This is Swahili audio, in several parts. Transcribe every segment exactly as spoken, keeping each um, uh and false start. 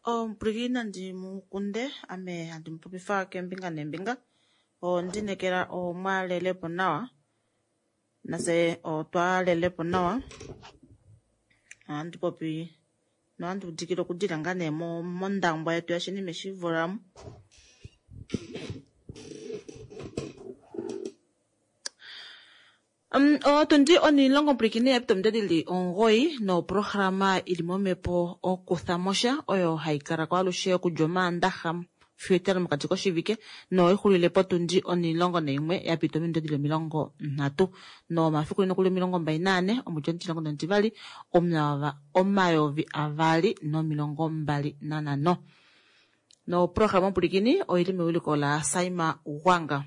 O mpulilina ndi mukunde ame andi mpopifa kembinga nembinga o ndinekela o mwalelepo nawa nase o twalelepo nawa andi popi no andi udikilo kudila ngane mo mondangwa yetu yashini meshivolamu Um, o tundi oni longo mplikini epito mdedili ongoi no programa ilimo mepo o kuthamosha oyo haikara kwa alushe kujoma ndaha fietela mkatiko shivike no ikhulile po tundi oni longo na imwe yapito mdedili milongo natu no mafiku ino kule milongo mbainane omujonti longo nantivali omnava omayovi avali no milongo mbali nanano no programa mplikini o ilime wiliko la Saima Wanga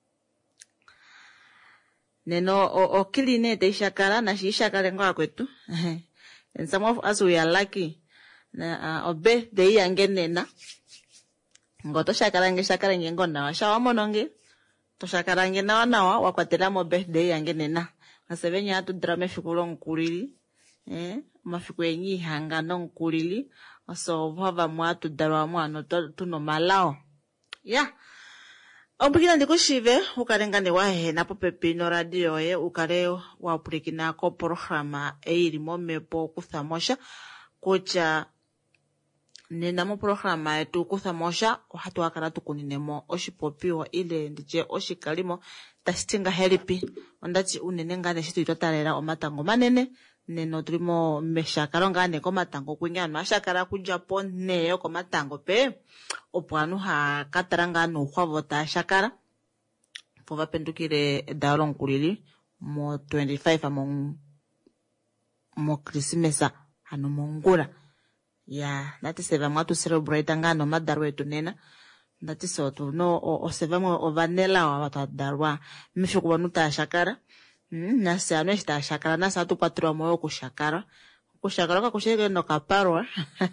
neno o, o kiline te shakara na shi shakara ngwa kwetu and some of us we are lucky na uh, o birthday yange nena ngoto shakara nge shakara nge ngona wa shawa mononge to shakara nge nawa nawa wakwatela mo birthday yange nena asebenya atu drama fikulo nkulili eh mafiku yenyi hanga no nkulili so bava mwatu darwa mwana tuno malao yeah. Ompikina ndiko shive ukalenga ne wahe na popepi no radio ye ukale wa pulikina ko programa eiri momepo kuthamosha kucha nena mo programa yetu kuthamosha ohatu akara tukuninemo oshipopiwa ile ndije oshikalimo tastinga helipi ondati unene ngane shitu itotalela omatango manene neno tulimo meshakalo ngane ko matango kwingana ashakala kuja po neyo ko matango pe opo anu ha kataranga no khwavota shakara po vapendukile dalo nkulili mo twenty-five among mo Christmas anu mongula ya nati seva mwatu celebrate ngano madarwe tunena nati so tu no o seva mo ovanela wa watu darwa mifiko banuta shakara mm na se anu sta shakara na sa tu patro moyo kushakara kushakara ka kusheke no kaparwa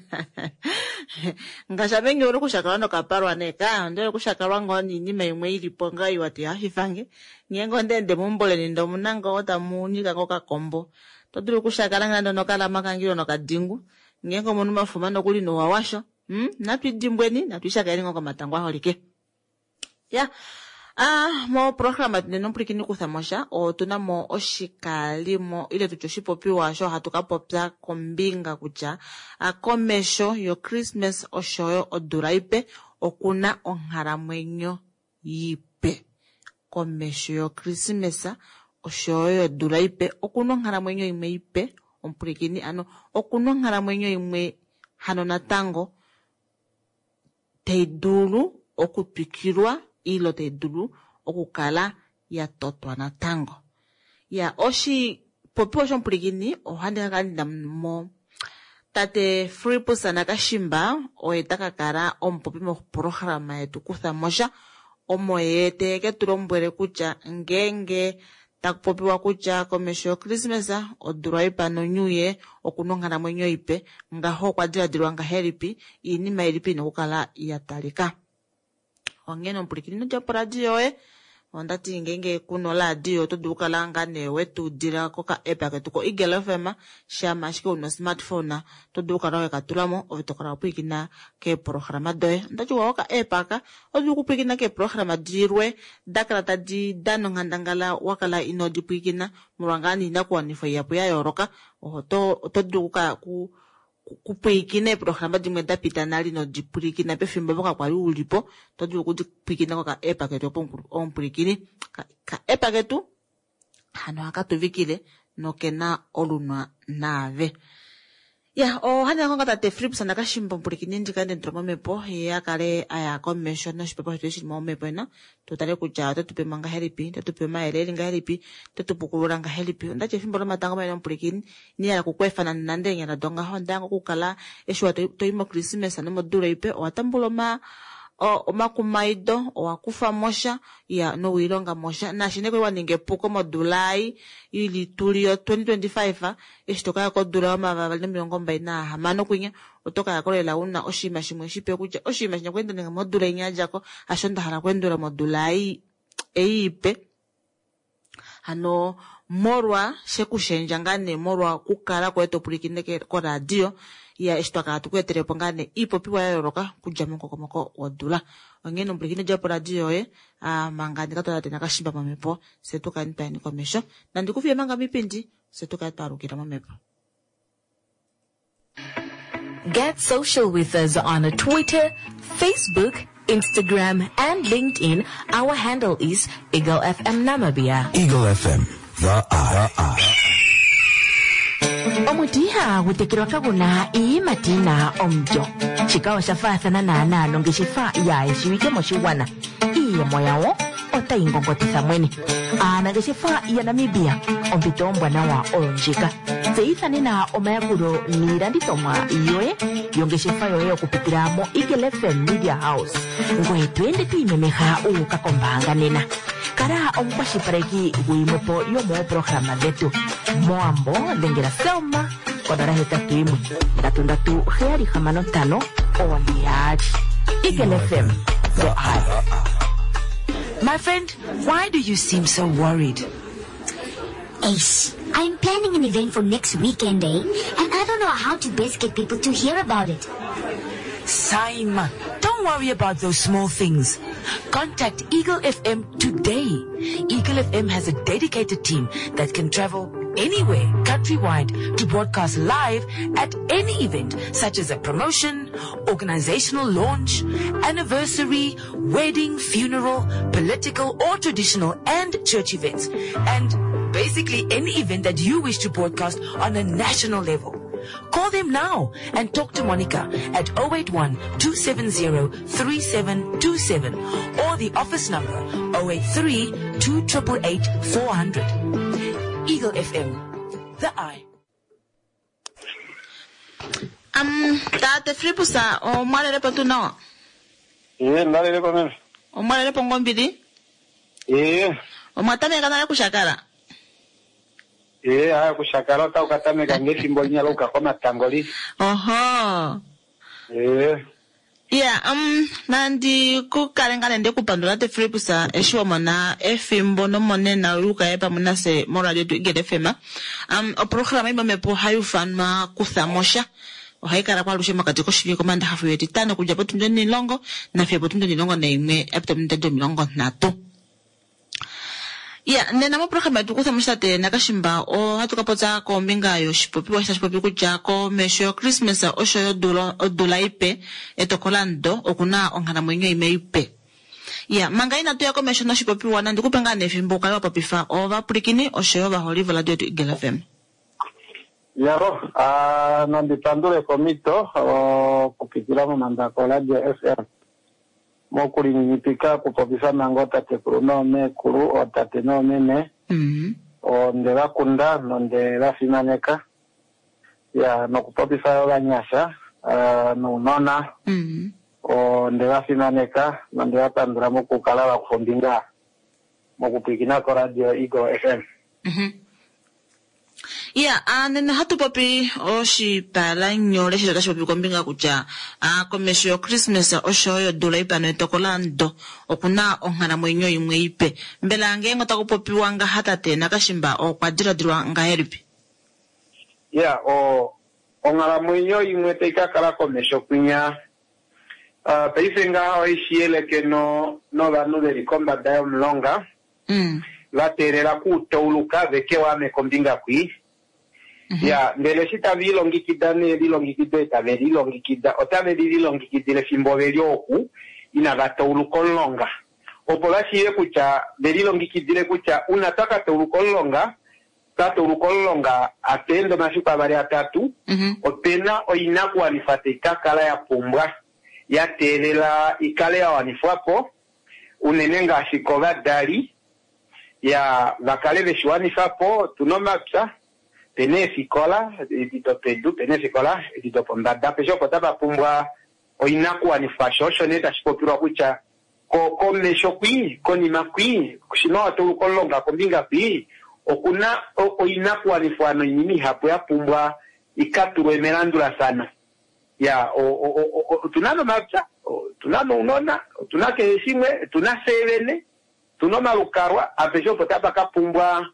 ngashabengi uri kushakara no kaparwa neka ndele kushakara ngoni ni meimwe ilipo ngai wati ahifange nyengo ndende mumbole ni ndo munanga ota munyika ko kakombo toduru kushakara ngando no kala makangiro no kadingu nyengo munu mafuma no kuli no wawasho mm natwi dimbweni natwi shakara ngo kamatangwa holike ya ah mo programa tene mplikini kuthamosha o tunamo oshikalimo ile tuchoshipopiwa sho hatukapopya kombinga kucha akomesho yo Christmas oshoyo oduraipe okuna onharamwenyo yipe komesho yo Christmas oshoyo oduraipe okuna onharamwenyo imwe yipe omplikini ano okuna onharamwenyo imwe hano natango teidulu okupikirwa ilo te dulu okukala ya totwa na tango ya oshi popiwa shomplikini ohande kakanda mo tate fripo sana kashimba oetaka kara ompopi mo programa yetu kuthamosha omo yete ke tulombwele kucha ngenge takupopiwa kucha komesho Christmas oduraipa no nyuye okunongana mwenyo ipe ngaho kwa diradilwa nga helipi inima ilipi nokukala yatalika ongeno mplikini no japo radio e ondati ngenge kuno radio to dukala ngane wetu dira koka epa ketuko Igel F M shama shike uno smartphone to dukala ka tulamo ovitokala pwikina ke programa doe ndati woka epa ka oduku pwikina ke programa dirwe dakala tadi dano ngandangala wakala ino dipwikina murangani na kwa nifo yapo ya yoroka oto to duka ku kupwikina programa dimwe dapita nali no dipwikina pe fimbo boka kwa ulipo to duku dipwikina kwa epa ketu ompwikini ka, ka epa ketu hano akatuvikile no kena olunwa nave ya o hana konga tate flip sana kashimbo mpwikini ndikande ntromo mepo ya kale aya commission no shipepo hitu mo mepo na totale kuja to tupe manga helipi to tupe maeleli nga helipi to tupukulura nga helipi ndache fimbo la matango ma mpwikini ni ala kukwefana nandenya na donga honda ngo kukala eshwa to, to imo Christmas na modura ipe o atambulo ma o omakumaido o akufa mosha ya no wilonga mosha na shinekwe waninge puko modulai ili tulio twenty twenty-five eshitoka ko dula mavavali milongo mbaina hamano kwinya otoka yakolela una oshima shimwe shipe kuja oshima shinya kwenda nga modulai nyajako ashonda hala kwendura modulai eipe hano morwa shekushenja ngane morwa kukala kweto pulikine ko radio ya estwaka tukwetere pongane ipopiwa yoroka kujamo kokomoko odula ongeno mblikine japo radio e a mangani katola tena kashimba mamepo setuka nipa ni komesho na ndikufie manga mipindi setuka parukira mamepo. Get social with us on Twitter, Facebook, Instagram, and LinkedIn. Our handle is Eagle F M Namibia. Eagle F M, the eye. Omutiha wutekirwa kaguna iyi matina omjo. Chikawa shafathana na nano ngishifa ya ishiwike moshiwana. Iye moyawo ota ingongotisa mweni. Ana ngishifa ya Namibia ompito mbwana wa oronjika. Seithani na omayakuro niranditoma iyoe yongeshifa yoye okupikiramo Eagle F M Media House. Ngwe twende tuimemeha ukakombanga nena. Kara omukwashipareki wimupo yomo programa zetu. Moambo lengera selma kodara hetatu imwe. Ndatu ndatu heari hamano tano ondiaji. Eagle F M, the eye. My friend, why do you seem so worried? Ace, I'm planning an event for next weekend, eh? And I don't know how to best get people to hear about it. Saima, don't worry about those small things. Contact Eagle F M today. Eagle F M has a dedicated team that can travel anywhere countrywide to broadcast live at any event, such as a promotion, organizational launch, anniversary, wedding, funeral, political or traditional and church events, and basically any event that you wish to broadcast on a national level. Call them now and talk to Monica at zero eight one, two seven zero, three seven two seven or the office number zero eight three, two eight eight, four hundred. Eagle F M, the eye. Um, tate fripusa o mwale lepo tu no. Eh, mwale lepo men. O mwale lepo ngombidi. Eh. O mwatame kana kushakara. Eh, haya kushakara ta ukatame kangefi mbolinya luka koma tangoli. Oho. Eh. Yeah, um, nandi kukalengana ndi kupandula te fripusa eshiwa mona efimbo no monena luka epa mona se moradio tu Eagle F M. Um, o programa iba mepo hayu fanma kuthamosha. O haikara kwa lushe makati koshiri komanda hafu yeti tano kujapo tunde nilongo na fiyabo tunde nilongo na ime epita mndedo milongo nato. Yeah, nena mo programa tu kuthamosha te nakashimba o hatu kapota ko mbinga yo shipopi wa shipopi kujako mesho Christmas o shoyo dola dola ipe etokolando okuna ongana mwenyo ime ipe. Yeah, mangaina tu yako mesho no shipopi wana ndikupenga nefimbo kala papifa o va plikini o shoyo va holiva la dio tu Eagle F M. Yaro, ah, nandipandule komito o kupikiramo mandako la dio F M. Mokuri nipika kupopisa mangota te kuru no me kuru o tate no mene. Mhm. O ndela kunda no ndela fimaneka. Ya no kupopisa yoga nyasha, uh, no nona. Mhm. O ndela fimaneka no ndela pandura moku kala wa kufundinga. Moku pikina ko radio Eagle F M. Mhm. Yeah, and hatu papi oshi pala nyole shi tashi papi kombinga kucha a komesho yo Christmas osho yo dola ipa no etokolando okuna ongana mwenyo imwe ipe mbela ngengo takupopi wanga hata tena kashimba o kwadira dirwa nga heripi. Yeah, o ongana mwenyo imwe teika kala komesho kunya uh, peisenga oishiele ke no no vanu de likomba dayo mlonga. Mm. La terera kutouluka veke wame kombinga kui. Mm-hmm. Ya, mbele shita vilongikida ne vilongikida eta vilongikida otame vilongikida le fimbo velioku ina gatoulukolonga. Opola shiye kucha vilongikida kucha unataka toulukolonga tato ulukolonga atendo mashuka bari atatu. Mm-hmm. Opena oina kuanifate kakala ya pumbwa ya terela ikale ya wanifuapo unenenga ashikoga dali ya vakale veshuani fapo tunoma psa penefikola edito pedu penefikola edito pondada pejo kotaba pumbwa oinaku anifashosho neta shipopirwa kucha ko komesho kwi koni makwi kushinoa tu kolonga kombinga kwi okuna oinaku anifano nyimi hapo ya pumbwa ikatu emerandula sana ya o, o, o, o tunano mapsa tunano unona tunake heshimwe tunasevene tunoma lukarwa apejo potaba kapumbwa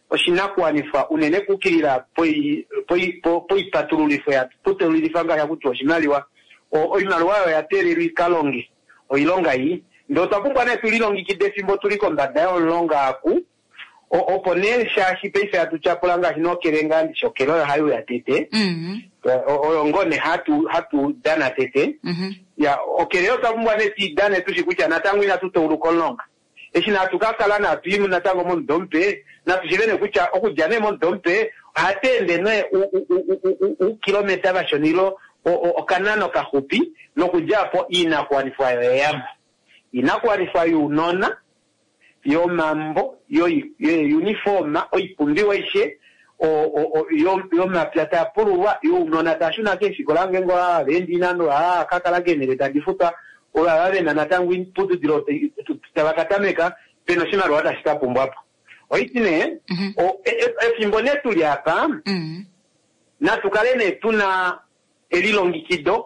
oshinakuanifa unene kukilila poi poi poi patrulifa ya patrulifa nga ya kuti oshimaliwa oimaliwa ya telelwi kalonge oilonga yi ndo tapumbwa ne tulilongikide fimbo tuliko mbada yo longa aku opone shashi pesa ya tuchapulanga hinokelenga ndishokelo hayo ya tete mhm oyongone hatu hatu dana tete mhm ya okeleo tapumbwa ne ti dana tushikucha natangu ina tutulukolonga eshina tukakala na tuimu natango mo ndompe na tujivene kucha okujane mo ndompe hatende ne u u kilomita bashonilo o kanano kahupi nokujapo ina kwanifa yo yama ina kwanifa yo nona yo mambo yo yo uniforma oipumbiwa ishe o o yo yo maplata pulwa yo nona tashuna keshi kolange ngo bendi nano ah kakala genere tandifuta ola wale na natangu inputu dirote tabakatameka peno shima rwata shikapumbwa hapo oitine o efimbo tuli hapa na tukalene tuna elilongikido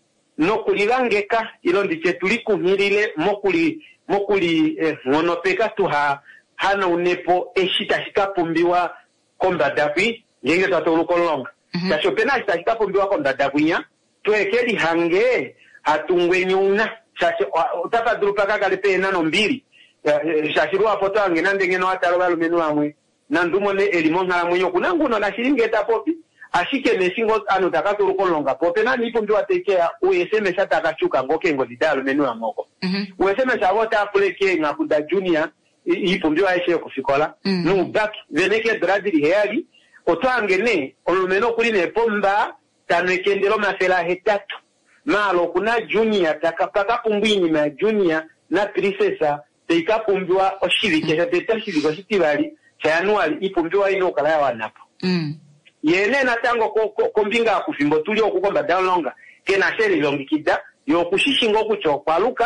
no kulilangeka ilo ndiche tulikuhirile mokuli mokuli eh, monopeka tuha hana unepo eshita shikapumbiwa kombadakwi ngenge tatolukolonga tasho pena shita shikapumbiwa kombadakwinya tuekeli hange hatungwe nyuna shashi utapa drupaka kalepe nano mbili shashi ruwa poto hange nande ngeno ataroba lumenu amwe nandumone elimonga mwenyo kunanguno na shiringe tapopi ashike nesingo ano takato rukolonga pope na nipo mbiwa tekea ueseme shata akachuka ngoke ngo didalo menu ya moko mhm ueseme shabota apuleke ngakuda junior ipo mbiwa eshe kufikola no back veneke dradiri heali otwangene olumeno kuli ne pomba tanekendelo masela hetatu malo kuna junior takapaka pumbwini ma junior na princessa teikapumbiwa oshirike shateta shiriko shitibali cha anuali ipo mbiwa ino kala ya wanapo mhm yene natango kombinga kufimbo tuli okukomba downlonga kena sheri longikida yo kushishingo kucho kwaluka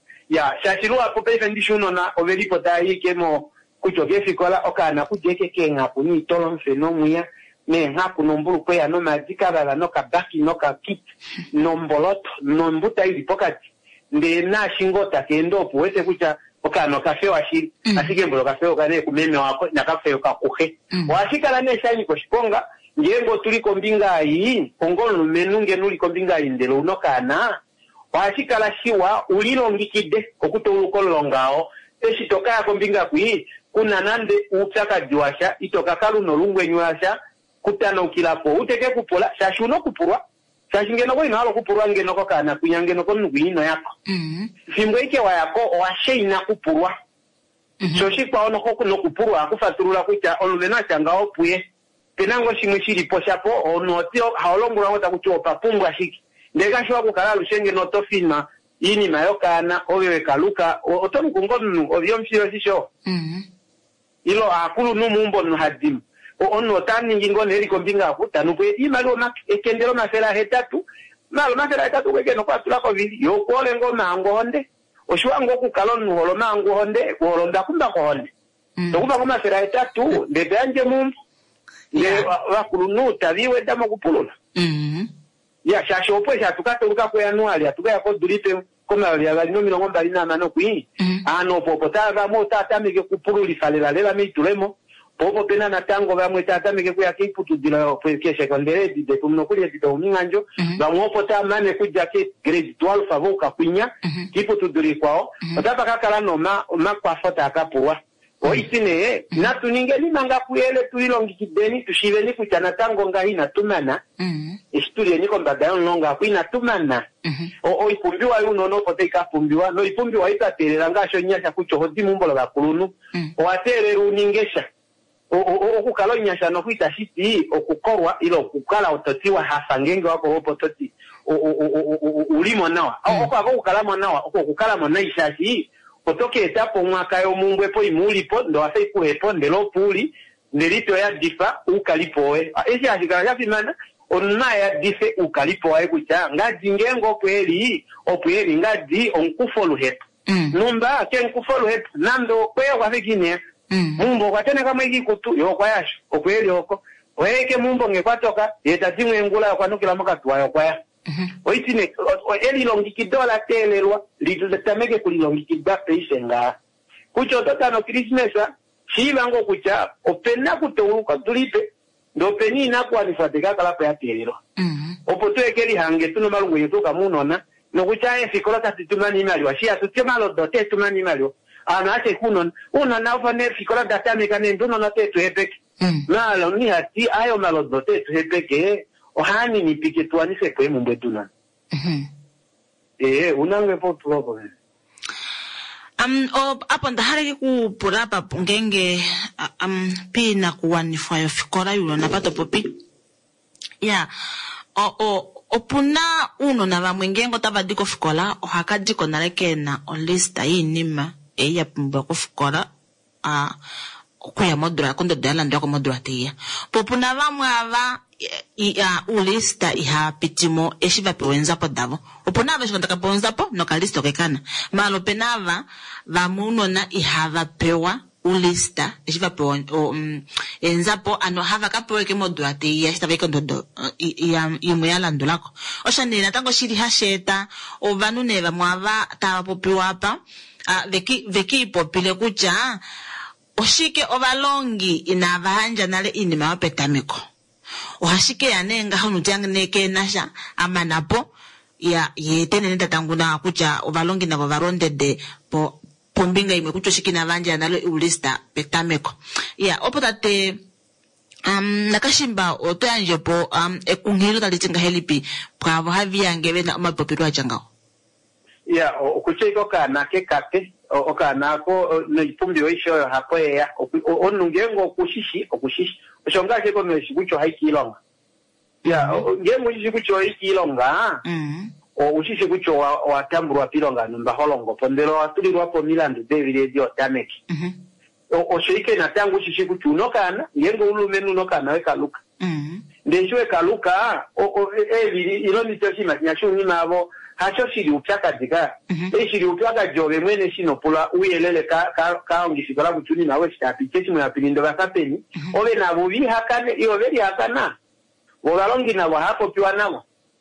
ya shashiru apo pesa ndishuno na ovelipo tayi kemo kucho gefikola okana kujeke kenga kuni tolon fenomia ne ngaku nombulu kwe no majika bala no kabaki no kakit no mboloto no mbuta ili pokati nde na shingota kendo puwete kucha okano kafe washiri mm. asike mbolo kafe okane kumeme wako na kafe okakuhe mm. washikala ne shani koshikonga ngengo tuliko mbinga yi ongolo menunge nuliko mbinga indelo unokana washikala shiwa ulilo ngikide okuto ulukolongao eshitoka yako mbinga kui kuna nande utaka juasha itoka kalu no lungwe nyuasha kutana ukilapo uteke kupola shashuno kupurwa shashingeno ko inalo kupurwa ngeno ko kana kunyangeno ko ngwino yako mhm fimbo ike wa yako washeina kupurwa mhm so shikwa ono ko no kupurwa akufaturula kucha olumena changa opuye penango shimwe shiri poshapo ono tio haolongura ngota kuchopa pungwa shiki ndega shwa kukala lushenge no tofina ini mayokana owewe kaluka otomu kungonu ovyo mshiro shisho mhm ilo akulu numumbo nuhadimu ono tani ngingo neri kombinga kutanu kwe imalo na ekendelo masela hetatu malo masela hetatu kweke no kwatula ko vili yo kole ngo mangonde oshwango ku kalonu holo mangonde holonda kumba ko honde to kumba ko masela hetatu de banje mumbo le wakulu taviwe damo kupulula mhm ya shasho opwe atukate luka ko anuali atukaya ko duripe koma ya galino milongo mbali na mano kwi ano popotava mo tatamike kupululi falela lela mitulemo popo pena natango bamwe tatamike kuya kiputu dilo kwekesha kondere de tumnokuli dito uminganjo bamwopo tamane kuja ke grade twelve avoka kwinya kiputu dili kwao otapa kakala no ma ma kwa fota akapurwa oitine natu ningeli manga kuyele tulilongikideni tushiveni kuchana tango ngahina tumana mhm historia niko mbadayo longa kuina tumana o oipumbiwa yuno no pote ikapumbiwa no ipumbiwa itaterera ngasho nyasha kucho hodi mumbola bakulunu o aterera uningesha o o okukalo nyasha no kuita shiti okukorwa ilo okukala ototiwa hafangenge wako opototi o o ulimo nawa oko ako kukala nawa oko kukala mona ishashi otoke etapo mwaka yo mungwe po imulipo ndo afei kuhepo ndelo puli ndelito ya difa ukalipoe esi ashikala yapimana onna ya dife ukalipoe kucha ngaji ngengo kweli opweli ngaji onkufolu hepo numba ke nkufolu hepo nando kwe kwa fikine mumbo kwa tene kama hiki kutu yo kwa yasho okweli oko weke mumbo ngekwatoka yetatimwe ngula kwa nukila mwaka tuwayo kwa ya oitine eli longikidola telelwa litutameke kulilongikida peishenga kucho totano Christmas shiba ngo kucha opena kutoluka tulipe ndo peni na kwa nifatika kala pa yaterero mhm opo twekeli hange tuno malungu yetu kamunona no kucha efikola kati tumani mali washia tutema dote tumani mali ana ate kuno una na fane fikola data mekane ndono na tetu hepeke na lo ni hati ayo malo dote tu hepeke ohani ni pike tuanise kwa mumbe tuna mhm eh unange po tulopo Um, o, apo ndahareke ku purapa ngenge um, pina kuwanifwa yo fikora yulo na pato popi. Ya, o, o, opuna uno na vamwe ngengo tava diko fikola, o haka diko nareke na o lista hii nima, e ya pumba ku fikola, a, kuya modura, kondo dala ndo ko modura tiya. Popuna vamwe ava, ia u lista iha pitimo eshiva pewenza po davo oponava shikontaka pewenza po no kalista kekana malo penava vamuno na ihava pewa u lista eshiva pewen o um, enza po ano hava kapewe ke modua te ia sta veko ndo ia imuya landulako oshanena tango shiri hasheta o vanuneva mwava tava popiwa apa uh, veki veki popile kucha oshike ovalongi inavanja nale inima wapetamiko ohashike yanenga hanu tiang neke nasha amanapo ya yetene nenda tanguna kucha ovalongi na varonde de po pombinga ime kucho shikina vanja nalo ulista petameko ya opotate um nakashimba otoyanje po um ekungilo talitinga helipi kwa havi yangewe na umapopirwa changao ya okucheko kana ke kate okana ko no ipumbi oisho hapo ya onungengo okushishi okushishi oshonga cheko no shikucho haikilonga ya ngemo shikucho haikilonga mhm o ushishi kucho watamburu pilonga numba holongo pondero atulirwa po Milandu David dio dameki mhm o shike na tangu shishi kucho nokana ngengo ulumenu nokana weka luka mhm ndeshwe kaluka o evi iloni toshima nyashu ni mavo hacho shiri upyaka diga e shiri upyaka jobe mwene shino pula uyelele ka ka kaongi fikola kuchuni nawe shitapi chechi mwa pilindo bakapeni obe na bubi hakane iyo beri hakana wogalongi na wahapo piwa nawo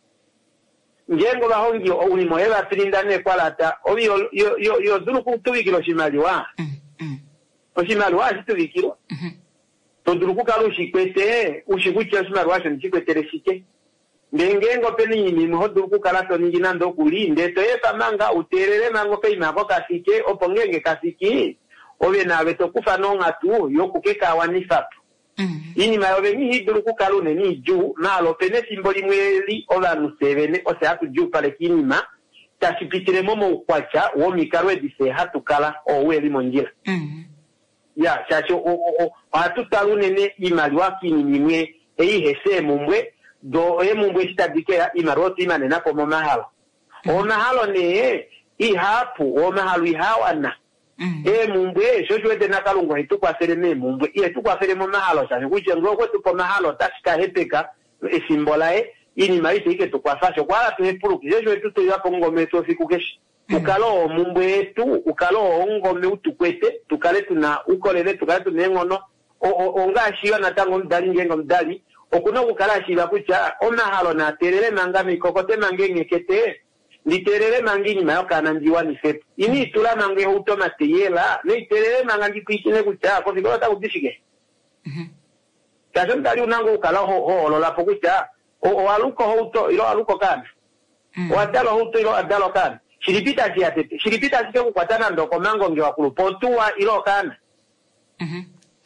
ngengo bahongi uni moeba pilindane kwalata obi yo yo yo, yo duru kutubikiro shimaliwa mhm oshimaliwa shitubikiro mhm to duru kukalushi kwete ushikuchi shimaliwa shinikwete shike ngengo peni ni muhodu kukalato ningina ndo kulinde to yepa manga uterere mango pe imako kasike opongenge kasiki obe na beto kufa nonga tu yokukeka wanifa mhm ini mayobe ni hiduru kukalune ni ju na lo pene simboli mweli ola nusevene ose hatu ju pale kinima tashipitire momo kwacha wo mikarwe dise hatu kala o weli monjira mhm ya chacho o o hatu talune ne imali wakini nimwe ei hese mumwe do e mumbwe shitadikea imaroti imane na komo mahalo o mahalo ne i hapu o mahalo i hawana e mumbwe shoshwete na kalungo hitu kwa sereme mumbwe i hitu kwa seremo mahalo shani kuche ngoko tupo mahalo tashika hepeka e simbolae ini maisi ike tukwa sasho kwa ala tuhepuluki shoshwete tu yapo ngome tofi kukeshi ukalo mumbwe etu ukalo ngome utukwete tukale tuna ukolele tukale tunengono o nga shiwa na tango mdali ngengo mdali okuno kukala shiba kucha omahalo na terere mangami kokote mangenge kete ni terere mangini mayoka na ndiwani sepu ini tula mange automate yela ni terere mangangi kuishine kucha ko fikola ta kudishige mhm kaso ndali unango ukala ho ho lo la pokucha o o aluko auto ilo aluko kana o adalo auto ilo adalo kana shiripita siate shiripita sike kukwatana ndoko mango ngewa kulupotua ilo kana mhm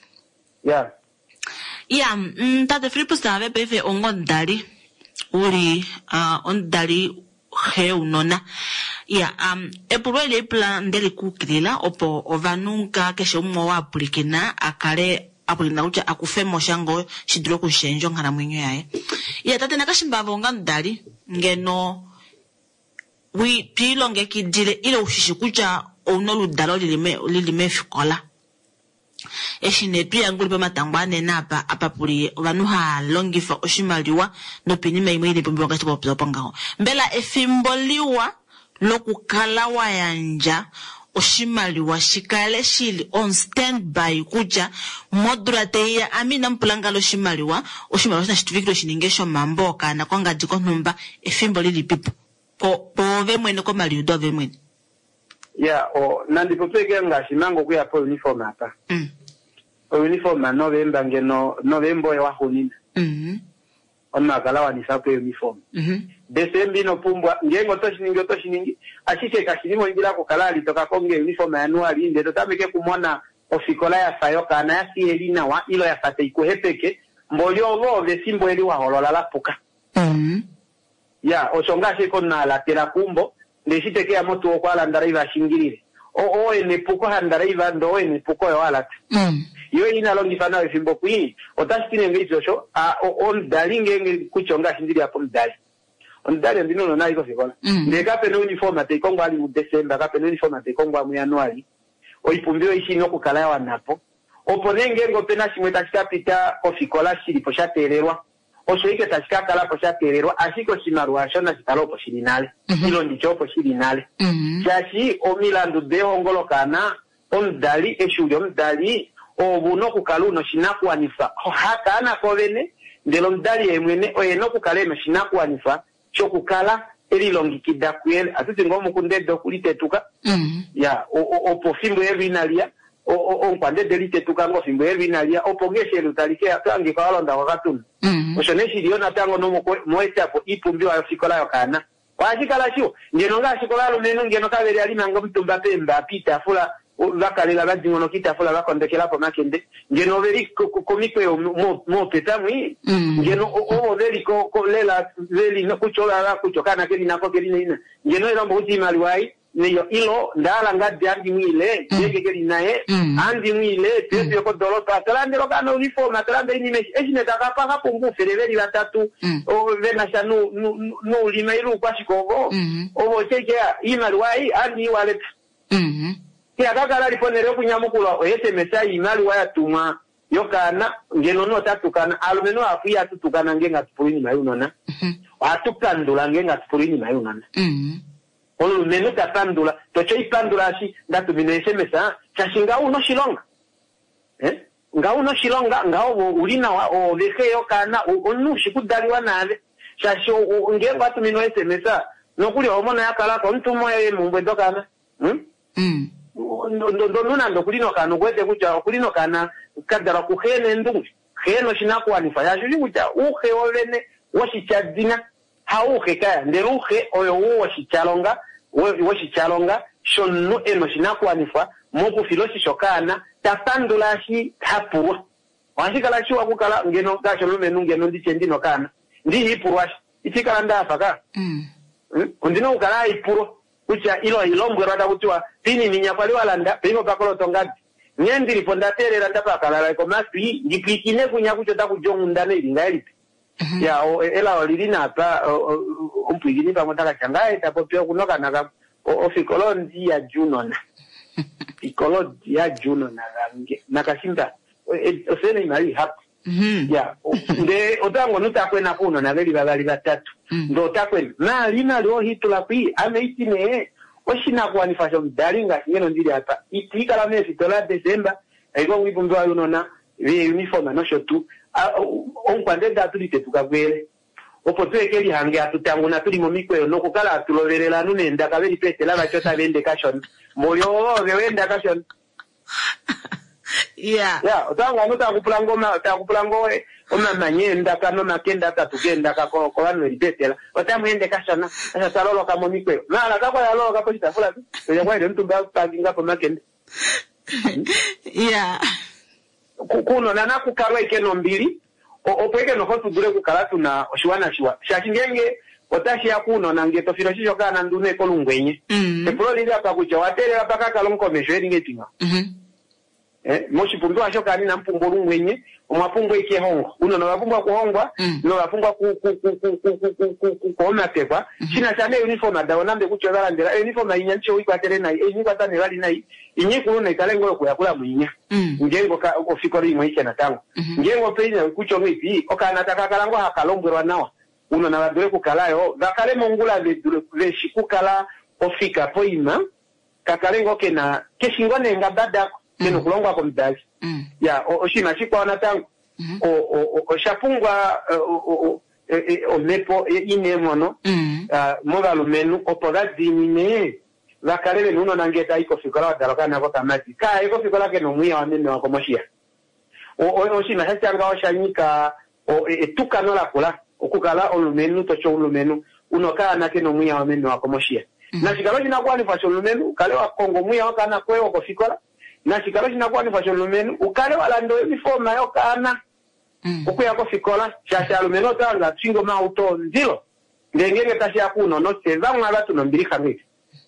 yeah. Ya, mm, tate Filipo sabe pefe ongo ndali uri uh, ondali he unona. Ya, um, epuro ile plan ndeli kukilila opo ovanunka keshe umo wa apulikina akale apulina ucha akufemo shango shiduro kushenjo ngana mwenyo yae. Ya, tate nakashimba vonga ndali ngeno wi pilo ngeki dile ile ushishikucha onolu dalo lilime lilime fikola. Eshine pia nguli pa matangwane napa apapuli vanuha longifa oshimaliwa no pinime imwe ile pombi wakati popzo pangao mbela efimboliwa lokukala wayanja oshimaliwa shikale shili on standby kuja modurate ya amina mpulangalo oshimaliwa oshimaliwa shina shituvikilo shiningesho mamboka na kwanga jiko numba efimboli pipo po po vemwene ko maliudo vemwene ya o nandi popege nga shimango kuya po uniform hapa mm uniform na November ngeno November ya wahunina. Mhm. Onna kalawa ni sapo uniform. Mhm. December no pumbwa ngengo to shiningi to shiningi ashike kashirimo ngira ko kalali toka konge uniform ya Januari inde to tameke kumona ofikola ya sayoka na ya sielina wa ilo ya sate ikuhepeke mbolyo lo ve simbo eli wa holola la puka. Mhm. Ya osonga shiko na la tera kumbo ndeshite ke moto okwala ndariva shingirire. O o ene puko handariva ndo ene puko ya wala. Mhm. Yo ina longi fana wifimbo kui otashitine ngejo sho a on dalinge nge kuchonga shindiri hapo mdali on dali ndino no naiko fikola ndeka pe no uniform ate kongwa ali mu December ka pe no uniform ate kongwa mu Januari oipumbio ishi no kukala ya wanapo oponenge ngo pena shimwe tashika pita ofikola shiri po shatererwa osoike tashika kala po shatererwa ashiko shimarwa shona shitalopo shirinale ilo ndicho po shirinale shashi o Milandu de hongolokana on dali eshuli on dali obuno kukaluno shinakuanifa hakana kovene ndelo mdali emwene oyeno kukaleno shinakuanifa chokukala elilongikida kwele atuti ngomu kundedo kulitetuka Mhm. ya opo fimbo erinalia o o kwande delitetuka ngo fimbo erinalia opongeshe lutalike atangi kawalonda wakatunu Mhm. oshoneshi liona tango no moete apo ipumbi wa fikola yokana kwashikala sho ngeno nga shikola lumenu ngeno kabere ali mango mtumba pemba pita fula vakalila badingono kitafula bakondekela po makende ngeno veri komiko yo mo mo petamwi ngeno o veri ko lela veri no kuchola la kuchokana keli nako keli nina ngeno ilo mbuti maliwai neyo ilo ndala ngadi andi mwile yeke keli nae andi mwile pepe ko doloto atalande lokano uniform atalande ni meshi ejine takapa hapo ngu fereveri batatu o vena shanu no limairu kwa shikogo o cheke imaliwai andi wallet Mhm. Kia kakala liponere kunyamukula oyete mesai imali waya tuma yokana ngeno no tatukana alumeno afuya tutukana ngenga tupulini mayunona Mhm. atukandula ngenga tupulini mayunona Mhm. olu menu tatandula tocho ipandula shi ndatu bineshe mesa chashinga uno shilonga eh nga uno shilonga nga ulina wa o veke yokana onu shikudaliwa nave chasho ngenga atu mino ese mesa nokuli homona yakala ko ntumo ye mumbwe dokana hm Mhm. ndo ndo nuna ndo kulino kana kwete kucha kulino kana kadara ku khene ndu kheno shinakuwa ni faya shuli kucha uhe ovene washichadina hauhe kaya nderuhe oyo washichalonga washichalonga shonu eno shinakuwa ni fa moku filoshi shokana tapandula shi hapurwa washikala shi wakukala ngeno gasho lumenu ngeno ndichendino kana ndi hipurwa itikala ndafaka Mhm. undino ukala ipuro kucha ilo ilombwe rada kutiwa tini minyapali walanda pimo pakolo tongadi nyendi riponda terera ndapa kalala ko masi ngipikine kunya kucho ta kujongundane ilingaeli ya o ela olilina apa umpigini pa motaka changae tapopio kunoka naka ofikolonzi ya junona ikolonzi ya junona range nakasimba osene imali hapo Mhm. ya nde otango nutakwena kuno na veli babali batatu ndo takwena na lina lyo hitula kwi ameitine oshina kwa nifasho mdalinga ngeno ndili hapa itika la mesi dola December ego ngibumba yunona we uniform no shotu on kwande datu litetuka kwele opo twekeli hange atutangu na tuli momikwe no kukala atuloverela nunenda kabeli pete la bachota bende kashon moyo wenda kashon Yeah. ya otanga nuta kupulango ma ta kupulango e oma manyenda kano makenda tatugenda kako ko bano libetela otamwende kashana asa talolo kama mikwe mala kako ya lolo kapo chitafula tu ya kwa ile mtu ba paginga po makende Yeah. kuno na nakukarwa ikeno mbili opweke no hotu dure kukala tuna oshiwana shiwa shashingenge otashi yakuno nange tofiro shisho kana ndune kolungwenye Mhm. epro liga pakucha waterera paka kalonko meshweri ngetinga Mhm. eh moshi pumbi washo kani na mpumbo lumwenye omapumbo ike hongo uno no bapumbo kuhongwa no bapumbo ku ku ku ku ku ku ku ku omatekwa china chane uniform adawo nambe kuchozala ndera uniform inyancho wikwatele nayi enyi kwatane bali nayi inyi kuno ikalengo kuyakula mwinya ngengo ka ofiko limwe ike na tango ngengo penya kucho ngipi okana takakalango hakalongwerwa nawa uno na badure kukalayo bakale mongula le le shikukala ofika poima kakalengo kena keshingone ngabada keno kulongwa kwa mdali ya oshima chikwa na tango o o o shapungwa o o mepo ine mono moga lumenu opogazi mine vakalele nuno nangeta iko fikola dalaka na kwa kamati ka iko fikola ke no mwiya wa mimi wa komoshia o shina hachanga oshanyika o etuka no lakola okukala olumenu tocho olumenu unoka nake no muya wamenu wakomoshia na shikalo shina kwa ni fashion lumenu kale wa Kongo muya wakana kwewa kofikola na shikalo shina kwa ni fashion lumenu ukale walando uniform na yokana okuya kofikola shasha lumenu tanga chingo ma auto nzilo ngengenge tashi akuno no seva ngala tunombiri khamisi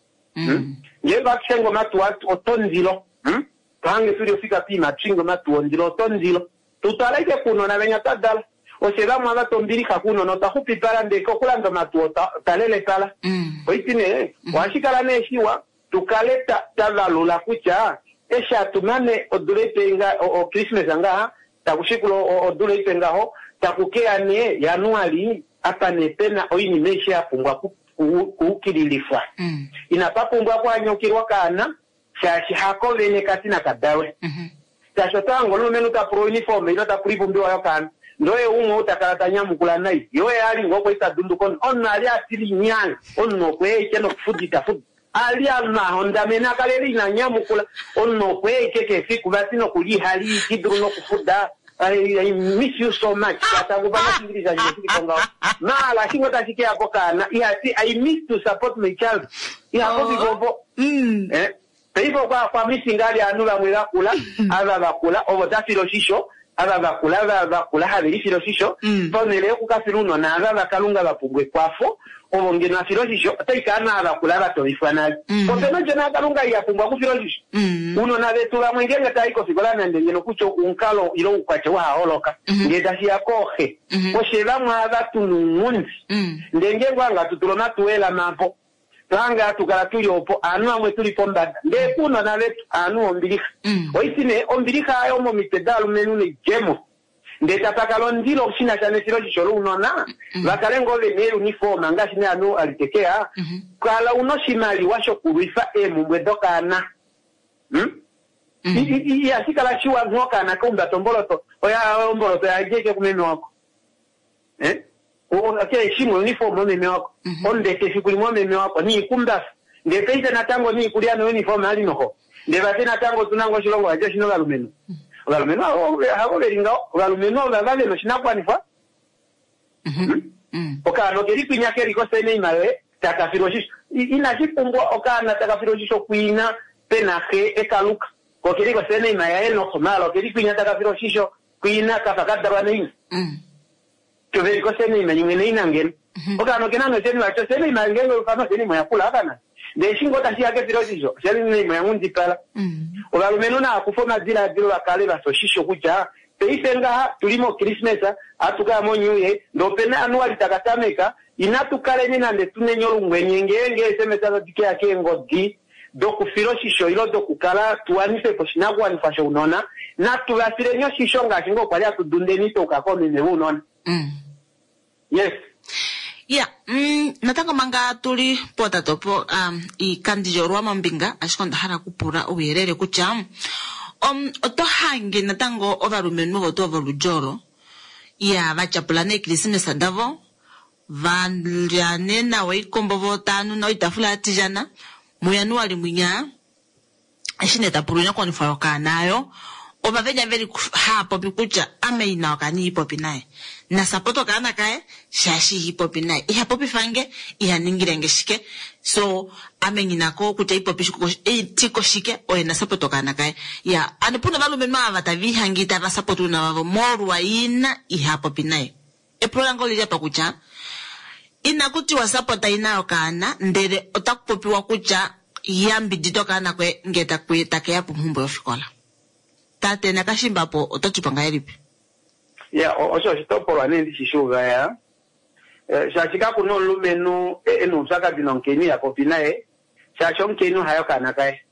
mm yeba chengo matu watu otonzilo hm tange tuli ofika pima chingo matu onzilo otonzilo tutaleke kuno na benya tadala oseva mwala tombiri kakuno no tahupi pala ndeko kulando matu talele pala oitine washikala neshiwa tukaleta tavalula kucha esha tumane oduletenga o Christmas anga takushikulo oduletenga takukea ne Januari hapa ne pena oini mesha yapungwa kukililifwa mm. inapapungwa kwa nyokirwa kana shashi hako vene katina kadawe mm-hmm. shasho tango lumenu ta pro uniform ilo ta kulipumbiwa yokana ndoye umo utakalata nyamukula nai yoye ali ngoko itadundu kon onna ali atili nyanga onno kwe cheno kufudita fud ali alma honda mena kaleri na nyamukula onno kwe keke fiku basino kuli hali kidru no kufuda I, I miss you so much. Atagubana kingiriza jiki konga. Na la singo tasike yako kana. I miss to support my child. Yako bigobo. Mm. Eh. Peipo kwa kwa misingali anula mwila kula, ava bakula ovo tafilo shisho, ava bakula ava bakula havili filo shisho. Ponele kukafiruno na ava bakalunga bapungwe kwafo. Ovo ngena filo shisho, taikana ava kula bato ifanali. Poteno jena kalunga ya pungwa kufilo shisho. Uno na vetu wa mwengenga taiko fikola na ndengeno kucho unkalo ilo ukwache wa holoka. Ngeda siya kohe. Osheva mwa tunungunzi. Ndengengo anga tutulona tuwela mapo. Tanga tukala tuyopo anu amwe tuliponda. Ndekuno na vetu anu ombilika. Oisine ombilika ayo mo mitedalu menu ne jemo. Ndeta takalo ndilo shina chane silo chisholo unona vakalengo le ne uniform anga shine anu alitekea kala uno shimali washo kuruifa emu mwedoka na hm i asika la shiwa ngoka na kumba tomboloto oya omboloto ya jeke kumeme wako eh o ake shimo uniform meme wako onde ke shikuli meme wako ni kumba ndepeite na tango ni kulia no uniform ali noho ndebate na tango tunango shilongo aje shino galumeno galumeno hawo beringa galumeno bavale no shinakwanifa mhm okano keripi nyakeri ko sene imale takafiroshisho inashipungwa okana takafiroshisho kuina penaje ekaluka ko keriko sene imaya eno khomalo keripi nyakafiroshisho kuina kafakada banaini mhm to veriko sene imanya ngene inangen okano kenano sene wacho sene imangengo kama sene moya kula kana de shingo tashi yake firoshisho sene imaya ngundi pala mhm ogalumeno na kufoma zila zilo bakale basoshisho kucha peisenga tulimo Christmas atuka monyuye ndo pena anuali takatameka inatukale nina nde tunenyo ngwenyengenge esemeta dike yake ngodi do kufiroshisho ilo do kukala tuanise poshinagwa nifasho unona na tuwasirenyo shisho ngashingo kwa ya tudundeni toka kwa mime unona mm. Yes. Yeah, mm, natanga manga tuli pota topo um, i kandijo ruwa mambinga ashikonda hara kupura uwelele kucha um, oto hangi natango ovarumenu voto ovarujoro ya vachapulane Christmas davo vanliane na weikombo votanu na itafula atijana muyanu wali munya ashine tapurunya kwa nifayoka nayo oba venya veri hapo bikucha ame ina wakani hipopi nae na sapoto kana kae shashi hipopi nae iha popi fange iha ningirenge shike so ame inako kucha hipopi shiko e tiko shike oe na sapoto kana kae ya anipuna valu menma avatavi hangita va sapoto na vavo moru wa ina iha popi nae e prolango lija pakucha ina kuti wa sapota ina wakana ndere otakupopi wakucha yambi dito kana kwe ngeta kwe takea pumhumbo yofikola tate nakashimba po otachupanga yalipi ya osho shitopolwa nendi shishuga ya eh shachika kuno lumenu enu saka dinonkeni ya kopinae shacho nkenu hayo kana kae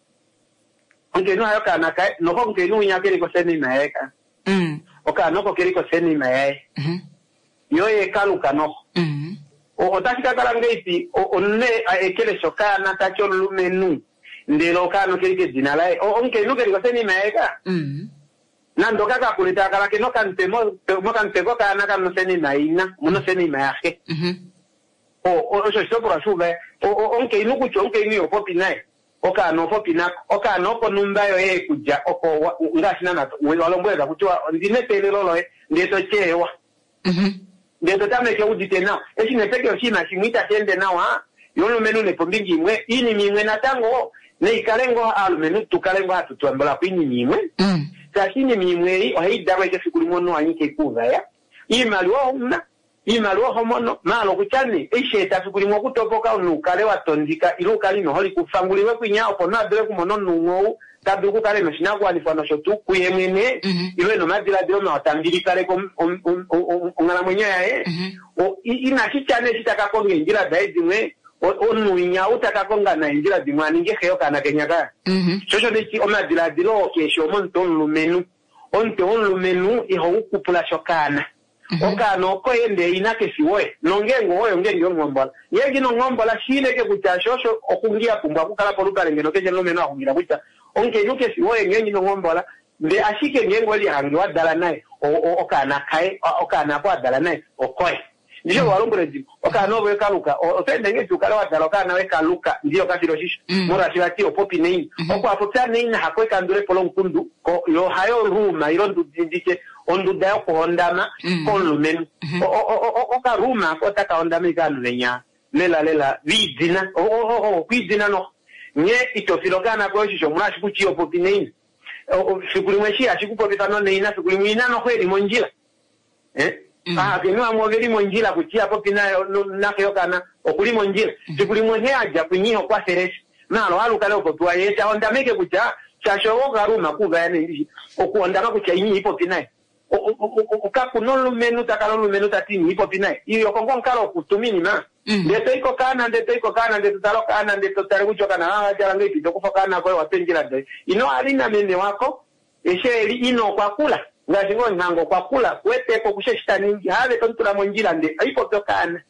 nkenu hayo kana kae noko nkenu nyakeri ko seni maeka mm oka noko keri ko seni mae mhm yoye kaluka no mhm o otashika kala ngeipi onne ekele shokana tacho lumenu ndelo kano kelike dinalae o onke nuke likoseni maeka mhm nando kaka kulita kala ke no kante mo mo kante ko kana kano seni naina muno seni maake mhm o o so stopora sube o onke nuku chonke ni opopi nae oka no popi na oka no ko numba yo e kuja oko ngashina na walombweza kutwa ndinetele lolo ndeto chewa mhm ndeto tameke udite na esi nepeke oshina shimita tende na wa yolo menu ne pombingi mwe ini mimwe na tango ne ikalengo alu menu tukalengo hatu tuambala kwini mimwe mm sashini mimwe o hidaba ke fikuli mono anyike kuva ya imali wa umna imali wa homono malo kuchani isheta fikuli mo kutopoka unukale watondika ilukali no holi kufanguliwe kwinya opo na dele kumono nungo tabu ku kale mashina kwa alifano shotu kuyemene iwe no madila dilo na watambili kale ko ngala mwenye ya o ina kichane kitaka ko ngira daidi mwe onu inya utaka ko ngana ngira dimani nge kheo kana kenyaka mhm chocho deki o madila dilo kesho monto lumenu onte on lumenu iho ukupula shokana okano ko ende inake siwe nongengo oyo ngengo ngombola yegi no ngombola shine ke kuchashosho okungia kumbwa kukala polukale ngeno keje lumenu akungira kucha onke yuke siwe ngengi no ngombola nde ashike ngengo eli hangi wadala naye okana kai okana kwa dala naye okoye ndiyo walumbure jibu okana obo ekaluka otende ngeju kala wadala okana weka luka ndiyo kasiro shisho mora shirati opopi nei okwa apota nei hakwe kandure polo nkundu ko yo hayo ruma irondu dindike ondu dayo ko hondama ko lumenu oka ruma ko taka hondama ikanu lenya lela lela vidina o o o vidina no nye itofilokana ko shisho mura shikuchi opopi nei o sikulimweshi ashikupopita no neina sikulimwina no kweli monjila eh ah ke no amogeri monjila kuchia popina na kayokana okuli monjila sikulimwe aja kunyiho kwa seresi nalo alukale okotwa yeta ondameke kucha chasho garuma kuva yani ndi okuondama kucha inyi ipo pinaye okakunolu menu takalolu menu tatini ipo pinaye iyo kongo nkalo kutumini ma ndeto iko kana ndeto iko kana ndeto talo kana ndeto tare kuchoka na haja rangi pito kufokana kwa wapenjira dai ino alina mene wako esheli ino kwa kula ngazingo nhango kwa kula kwete ko kusheshita ningi have tontula monjila nde ipo tokana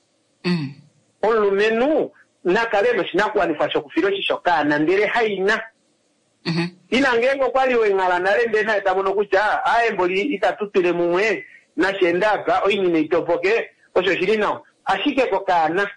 mm olu menu nakalelo shinakuwa nifasho kufiro shishokana ndere haina mhm ina ngengo kwali wengala nalende na etabono kucha aye mboli itatutule mumwe na shendaga oyini neitopoke osho shirina ashike kokana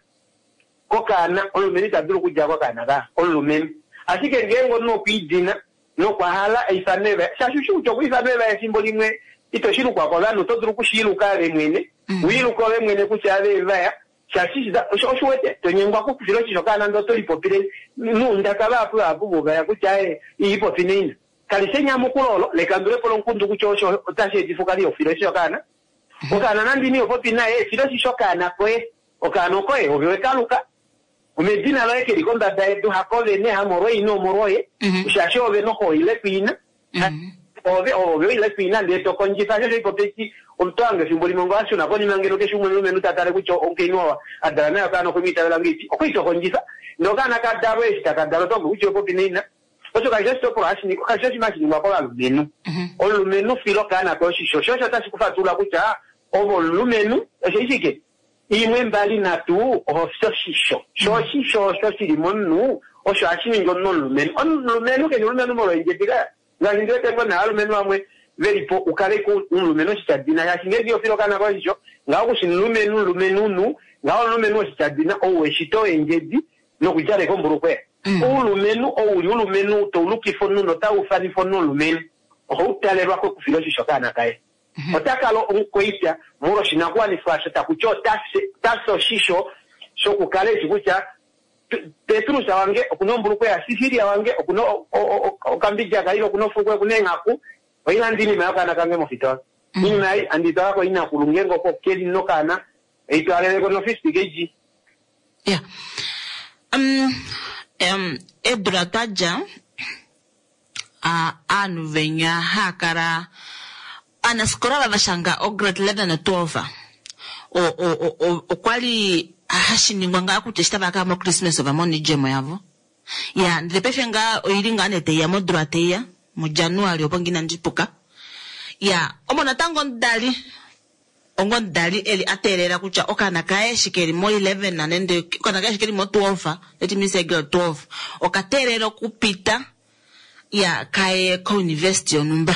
kokana olumenita dulu kuja kokana ga olumen ashike ngengo no kwijina no kwahala eifanebe shashushu cho kwifanebe esimbolimwe itoshiru kwa kolano todulu kushiru kale mwene wiru kole mwene kuchave vaya shashishida oshoshwete tonyengwa ku kufiro chishokana ndo tolipopire nunda kaba apu abubuga ya kuchae ipo finina kalisenya mukulolo lekandure polo nkundu kuchosho otashe difukali ofiro chishokana okana nandi ni opopi naye firo chishokana kwe okana koe obwekaluka umedina leke likonda daedu hakove ne hamoroi no moroye ushashobe no ko ile pina ove ove ile pina ndeto konjita sho ipopeki umtwange simboli mongo asho na koni mangero kesho mwe menu tatare kucho onkeinoa adana kana komita la ngiti okwito konjita ndokana kadaro esta kadaro to kucho popi nina ocho kaje stop ashini kaje machini ngwakola lumenu olumenu filo kana ko shisho shosho tasikufatula kucha ovo lumenu eshike imwe mbali na tu ofso shisho sho shisho sho silimonu osho ashini ngono lumenu on lumenu ke lumenu moro injetika ngani ndio tengo na lumenu amwe very po ukale ko lumenu chitadina ya shingedio filo kana ko shisho ngako sinlumenu lumenu nu ngao lumenu chitadina owe shito enjedi no kujale ko mburukwe ulumenu owuli ulumenu to lukifonu no ta ufani fonu lumenu o utale lwako kufilo shisho kana kae otakalo unkoisha muro shinakuwa ni fasha takucho taxe taxo shisho sho kukale chikucha petrusa wange okunombulu kwa sifiri wange okuno okambija kailo kunofukwe kunengaku oina ndini mayaka kange mofito ini mai andita ko ina kulungengo ko keli nokana eito alele ko no fifty kg yeah um um edrataja a anu venya hakara anaskora bashanga o grade eleven na twelve o o o o kwali hashiningwa nga kutesta baka mo Christmas over moni jemo yavo ya ndepefenga oyiringa nete ya modrate ya mu January obongina ndipuka ya omona tango ndali ongo ndali eli aterera kucha okana kae shikeri mo eleven na nende okana kae shikeri mo twelve let me say girl twelve okaterera kupita ya kae ko university onumba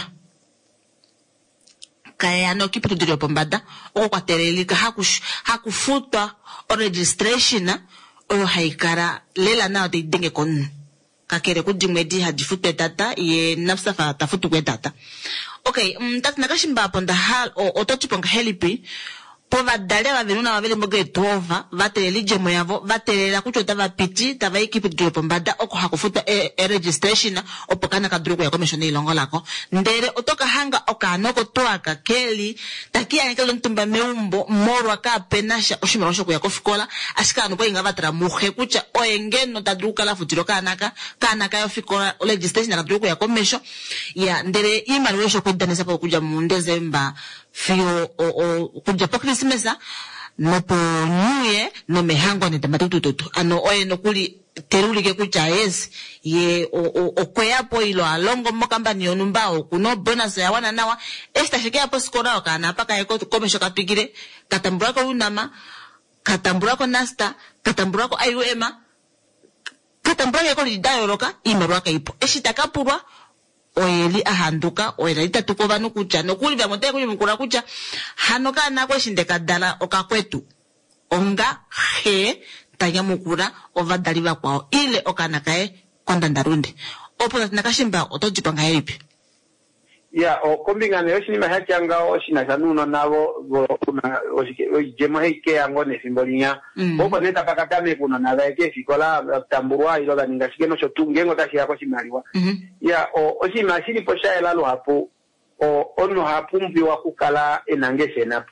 kaya no kipitu dilo pombada o kwaterelika hakush hakufuta o registration o haikara lela na de denge kon kakere kudimwedi hajifutwe tata ye nafsa fa tafutu kwe tata. Okay, mtatu nakashimba hapo nda hal o otochiponga helipi pova dale wa venuna wa vile mboge tova vatele lije moyavo vatele la kucho tava piti tava ikipi dropo mbada oko hakufuta e, e registration opokana kadruko ya komishoni ilongo lako ndere otoka hanga oka anoko toa kakeli takia nikalo ntumba meumbo moro waka penasha oshimarosho kuya kofikola ashika anupo inga vatara muhe kucha oengeno tadruka la futiro kanaka kanaka ya fikola registration na kadruko ya komisho ya ndere imanuesho kudanesa pa kuja mundeze mba fio o o kuja pa Christmasa no po nyuye no mehango ne tamatutu tutu ano oye no kuli teruli ke kucha yes ye o o, o kweapo ilo alongo mokamba ni onumbao kuno bonus ya wana nawa esta shike hapo skora kana paka yeko komesho kapigire katambura ko unama katambura ko nasta katambura ko ayuema katambura yeko lidayoroka imarwa ka ipo eshitakapurwa oyeli ahanduka oyela itatuko banu kucha nokuli bya mote kuli mukura kucha hanoka nako shindeka dala okakwetu onga he tanya mukura ovadaliva kwao ile okanakae kondandarunde opo nakashimba otojipanga heripi ya o kombinga ne oshima hakyanga oshina shanuno nabo kuna ojemo heike angone simbolinya opo neta pakatame kuna na baike fikola tamburwa ilo baninga shikeno shotungengo tashi yako simaliwa ya o oshima shili posha elalo hapo o ono hapo mbiwa kukala enangese napo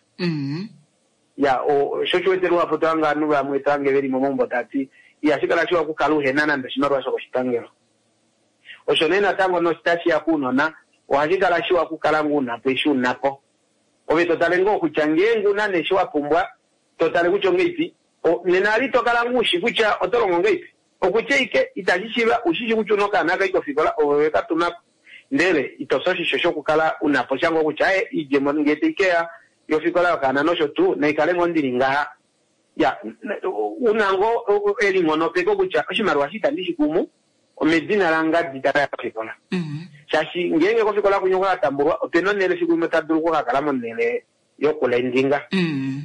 ya o shochwetero hapo tanga nuba mwetange veri momombo tati ya shikala shwa kukala uhenana ndashimarwa shoko shitangelo oshonena tango no stashi yakuno na wahakika la shiwa kukalangu na peshu nako obe totale ngo kuchangengu na ne shiwa pumbwa totale kucho ngeipi o nenali tokalangu shikucha otolongo ngeipi okucheike itajishiba ushishi kuchunoka naka iko fikola oweka tunako ndele itososhi shosho kukala unaposhango kuchae ije mongete ikea yo fikola kana nosho tu na ikalengo ndiringa ya unango elingo no peko kucha oshimarwa shita ndishikumu omedina langa ditara fikola mhm chashi ngenge ko fikola kunyoka tamburwa openo nele fiku metaduru ko kakala monele yokola indinga mm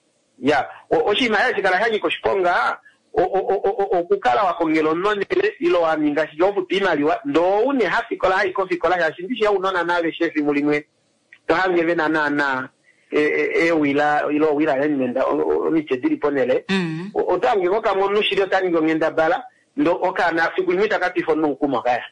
ya oshima ya chikala hanyi ko shiponga o o o o kukala wakongelo nonele ilo aminga shijovu timaliwa ndo une hafikola hai ko fikola ya shindisha unona nawe shefi mulimwe to hange vena na na e e wila ilo wila yenda omiche dili ponele o tange ko kamonu shiro tango ngenda bala ndo okana fiku imita kati fono nkuma kaya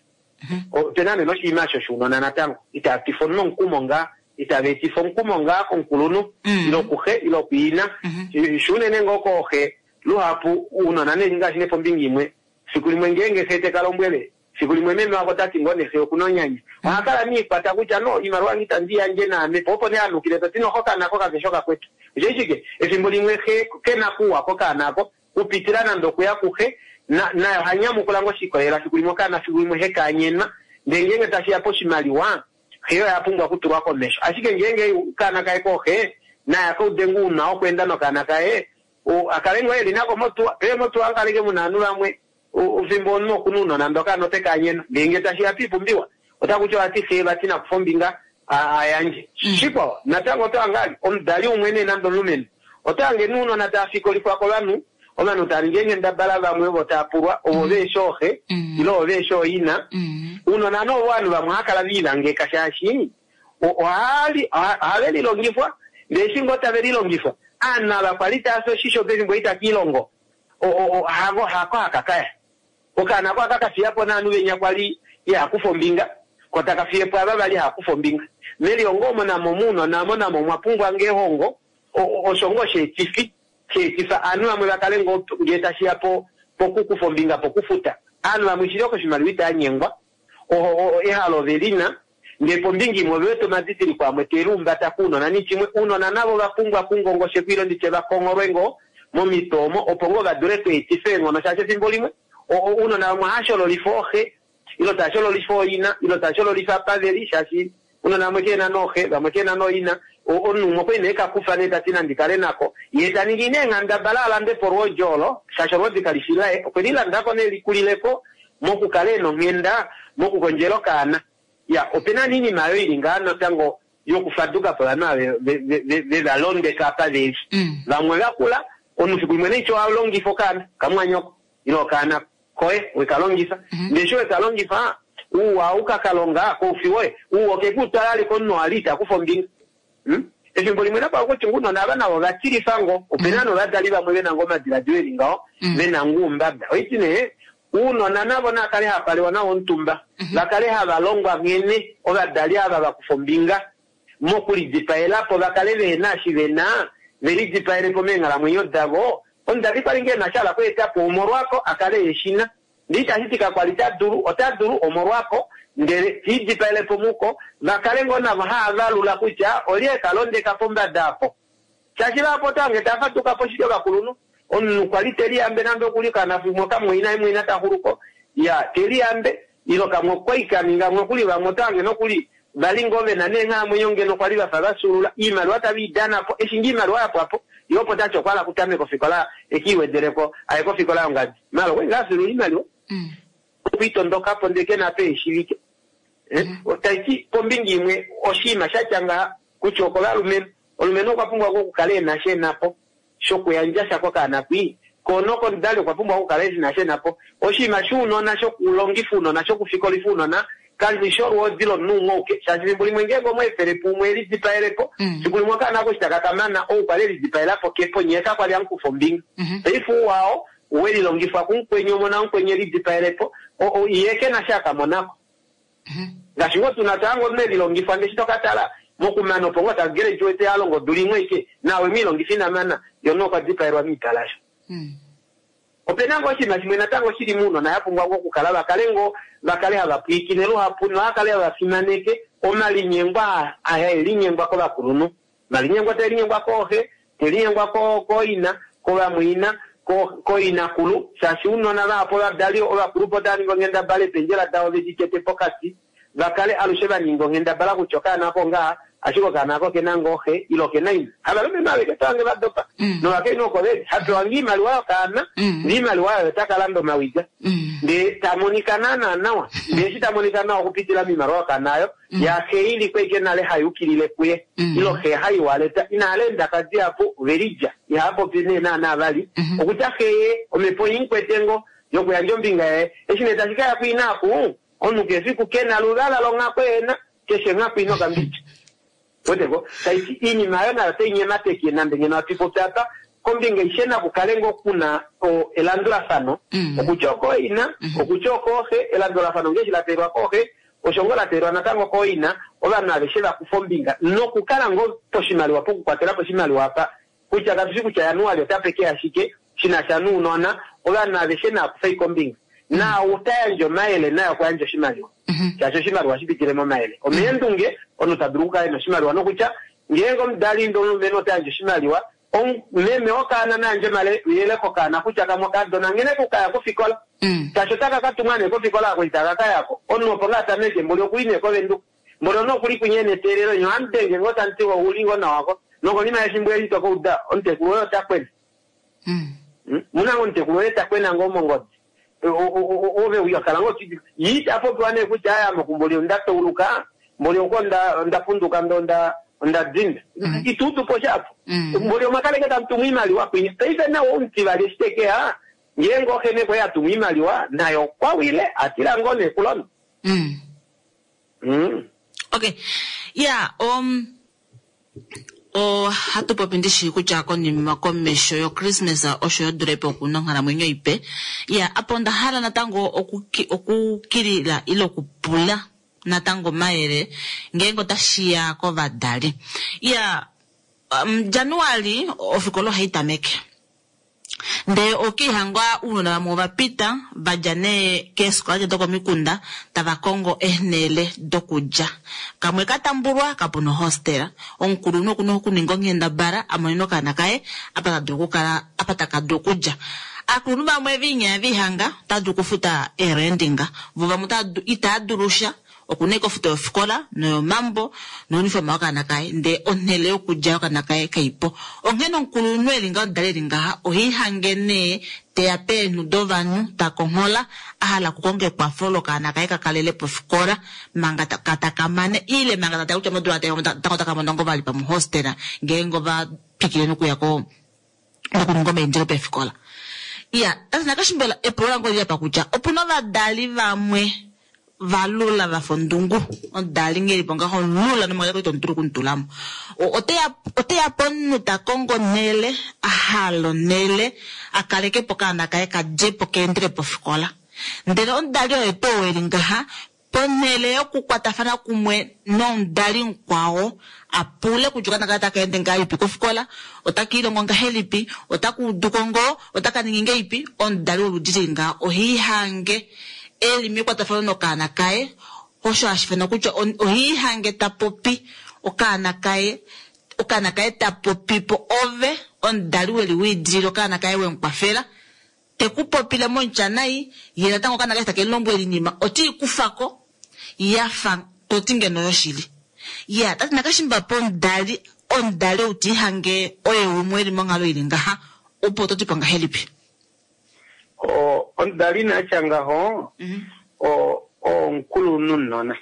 o tenane no shimasho shuno na natango ita tifono nkumonga ita be tifon nkumonga konkulunu ilo kuhe ilo kuina shune nengo kohe lu hapu uno na nenga shine pombingimwe sikuli mwengenge sete kalombwele sikuli mwememe wako tati ngone seo kunonyanya wakala mi pata kucha no imarwa ngita ndia nje na me popo ne anu kile tatino hoka na koka keshoka kwetu jeshike esimboli mwehe kena kuwa koka nako upitirana ndoku ya kuhe na na hanyamu kulango shikolela sikulimoka na sikulimo heka nyena ndengenge tashi hapo shimaliwa hiyo yapungwa kuturwa komesho ashike ngenge kana kai kohe na yako dengu na okwenda no kana kai o akalengo eli nako motu e motu angaleke munanula mwe uvimbo no kununo na ndoka no teka nyena ndenge tashi hapipu mbiwa otakucho ati seba tina kufombinga ayanje shipo natango to angali omdali umwene nando lumen otange nuno na tafiko likwako lanu omanu taringenge ndabala bamwe botapurwa obobe shohe ilo obe sho ina uno nano wanu bamwakala bilange kashashi o hali habeli longifwa ndeshingo tabeli longifwa ana la kwalita so shisho bezi ngoita kilongo o o hago hako akakaya okana kwa kakafia hapo nanu benya kwali ya kufombinga kotakafie pa babali hakufombinga meli ongomo na momuno na mona momapungwa ngehongo o oshongoshe tifi kisa anu amwe bakalengo ngeta shiapo poku kufombinga pokufuta anu amwishiroko shimalwita anyengwa o ehalo velina ngepo mbingi mweweto mazitiri kwa mweterumba takuno na nichimwe uno na nabo bapungwa kungongo shekwilo ndiche bakongorwengo momitomo opongo badureko etifengo no chache simbolimwe o uno na mwasholo lifohe ilo tasholo lifoina ilo tasholo lifapaveli shashi uno na mwekena nohe bamwekena noina onu mokwe ka kufane tatina ndikale nako yeta ningine nganda balala nde porwo jolo shashorodi kalifilae okwedila ndako ne likulileko moku kale no ngenda moku konjelo kana ya opena nini mayo ilingano tango yokufaduka pola nawe ve la londe kapa de bamwe bakula onu sikumene icho alongi fokana kamwanyoko ilo kana koe wekalongisa ndesho wekalongifa uwa ukakalonga kofiwe uwo kekutala konno alita kufombinga hmm efimbo limwe napa ko tinguno nabana wagatiri fango openano badaliba mwe na ngoma graduate ngao bena ngumbaba oitine uno nanabona kale hapale wana ontumba bakale habalongwa ngene obadali aba bakufombinga mokuli dipaela po bakale bena shibena veri dipaele pomenga la mwenyo dago ondali palinge na chala ko etapo omorwako akale yeshina ndita hitika kwalita duru otaduru omorwako ngere hiji pale pomuko bakalengo na maha lula kucha olie kalonde kapomba dapo chachila potange tafatu kaposhio bakulunu onu kwaliteli ambe nando kulika na fimo kama ina imwe inata huruko ya teli ambe ilo kama kwaika ninga mwakuli ba motange no kuli balingove na nenga mwenyonge no kwaliba fabasulula imalu atabidana po eshingi malu hapo hapo yopo tacho kwala kutame kofikola ekiwe dereko ay kofikola ngazi malo wenga sulu imalu mm kupito ndoka pondeke na pe shirike eh mm. Otaiki pombingi mwe oshima shachanga kuchokola lumen olumeno kwa pungwa ko kale na shenapo shoku yanjasha kwa kana kwi konoko ndale kwa pungwa ko kale na shenapo oshima shuno na shoku longifuno na shoku fikolifuno na kandi shoro wodilo nungoke shazimbuli mwengego mwe ferepu mwe lizipaelepo mm. Sikuli mwaka nako shitakatamana o pale lizipaelapo kepo nyeka kwa lianku fombingi mm -hmm. Ifu wao uweli longifa kunkwenye mwana nkwenye lizipaelepo o, o iyeke na shaka monako mhm mm gashingo tunatango meli longifa ndeshitoka tala mokumano pongo tagere joete alongo dulimwe ike nawe milongifina mana yonoka zipaelwa mitalasho mhm openango chima chimwe natango chiri muno na yapo ngwa kukala bakalengo bakale abapiki nero hapuno akale abafimaneke omalinyengwa aya linyengwa ko bakulunu malinyengwa telinyengwa kohe telinyengwa ko koina ko bamuina ko koina kulu sashi uno na bapo badali oba grupo dali ngenda bale penjela dawo vejikete pokati bakale alusheba ningo ngenda bala kuchoka napo nga ashiko kana ko kenango he ilo kenain abalume mawe ketange badopa mm. No akeno ko be hato wangi maliwa kana mm. Ni maliwa takalando mawiga mm. De tamonikana nawa de sitamonikana okupitila mimarwa kanayo mm. Ya heili kwekena le hayukilile kuye mm. Ilo he hayi waleta inalenda kazi hapo verija ya hapo pine na na bali mm -hmm. Okutake omepo inkwetengo yoko ya njombinga e eshine tashika ya kuina ku onu kefiku kena lugala longa kwena keshe ngapi ino kambichi wetego saisi ini mayona atenye mateki na ndenge na tipo tata kombinga ishena kukalengo kuna o elandula sano mm. Okuchoko ina mm -hmm. Okuchoko he elandula sano ngeshi la terwa kohe oshongola terwa natango ko ina oba na beshela kufombinga no kukala ngo toshimali wapo kwatela toshimali wapa kucha kabishiku cha yanuali otapeke ashike china chanu nona oba na beshena kufai kombinga mm. Na utayanjo maele nayo kwa anjo shimali mm -hmm. Chacho shimali washipitile mo maele omendunge ono tadruka eno shimali wano kucha ngengo mdali ndo meno tayanjo shimali wa on meme okana nanje male yele kokana kucha kama kado na ngene kukaya kufikola mm. Chacho taka katumane kufikola ko itaka yako ono ponga tameke mbolo kuine ko vendu mbolo no kuli kunyene terero nyo antenge ngota ntiwa ulingo na wako noko nina yashimbu yito ko uda onte kuyo takwe mm. Muna onte kuyo takwe na ngomo ngodi ove uyo kalango yita hapo kwane kucha haya makumboli ndato uluka mboli ukonda ndafunduka ndonda nda dinda mm. Itutu po chapo mm. Mboli makale kata mtumima liwa kwenye taifa na onti vali steke ha ngengo kene kwa ya tumima liwa nayo kwa wile atila ngone kulono mm. Mm. Okay yeah um o hatu popindishi kuchako ni makomesho yo Christmas osho yo durepo kunongana mwenyo ipe ya aponda hala natango okuki, okukirila ilo kupula natango maere ngengo tashia ko vadali ya um, Januari ofikolo haitameke nde okihangwa uno na mubapita bajane kesko aje doko mikunda tabakongo ehnele dokuja kamwe katamburwa kapuno hostera onkuru no kuno kuningo ngenda bara amonino kana kae apata dokukala apata kadokuja akuru bamwe vinya vihanga tadukufuta erendinga vuba muta itadurusha okuneko futo fikola no mambo no uniform wakana kai nde onele okuja wakana kai kaipo ongeno nkulu nwelinga dalelinga ohihangene te apenu dovanu takongola ahala kukonge kwa folo kana kai kakalele pofikola manga katakamane ile manga tatakucha modula te takota mondongo vali pa hostera ngengo ba pikire nuku yako nukungo menjero pofikola ya asa nakashimbela epola ngo ya pakucha opuna vadali vamwe valula vafondungu ondali ngeli ponga honlula no moya ko tonturu kuntulamo oteya oteya ponu takongo nele ahalo nele akaleke pokana kae kaje pokendre pofikola ndero ondali eto weringaha ponele okukwatafana kumwe nondali nkwao apule kujukana kata kaende ngai pikofikola otakilongo nga helipi otakudukongo otakaninge ipi ondali oludiringa ohihange elimi kwatafana no kana kae hosho ashifena kucho ohihange tapopi okana kae okana kae tapopi po ove ondali weli widiro kana kae wenkwafela tekupopile monchanai yela tango kana kae takelombo elinima oti kufako yafa totinge no yoshili ya tati nakashimba pon dali on dali uti hange oye umweli mongalo ilinga ha upo toti panga helipi o on dali na changa ho mm-hmm. o o nkulu nunona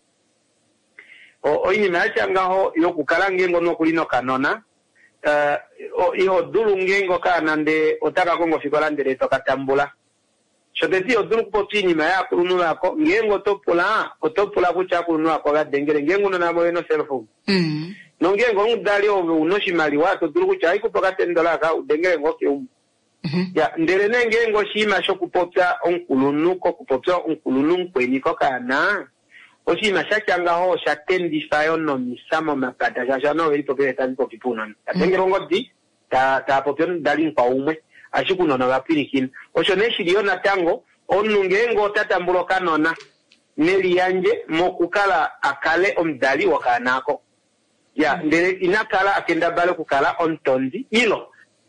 o oini na changa ho yokukala ngengo no kulino kanona uh, o iho dulu ngengo kana nde otaka kongo fikola ndere tokatambula Shoteti oduru kupotini maya kurunu lako ngengo topula otopula kucha kurunu lako gadengere ngengo na nabo eno cellphone mm nongengo ngudali ovu unoshi mali watu duru kucha iko pakate ndola ka udengere ngoke um mm ya ndere nengengo shima sho kupopya onkulunu ko kupopya onkulunu kweni ko kana oshima shachanga ho shatendi fayo no misamo makata ja no veli popya tanto kipuna atengero ngodi ta ta popya ndali kwa umwe ashikuno na wapirikin oshoneshi liona tango onungengo tatambulo kanona neli yanje mokukala akale omdali wakanako ya ndere inakala akenda bale kukala ontondi ilo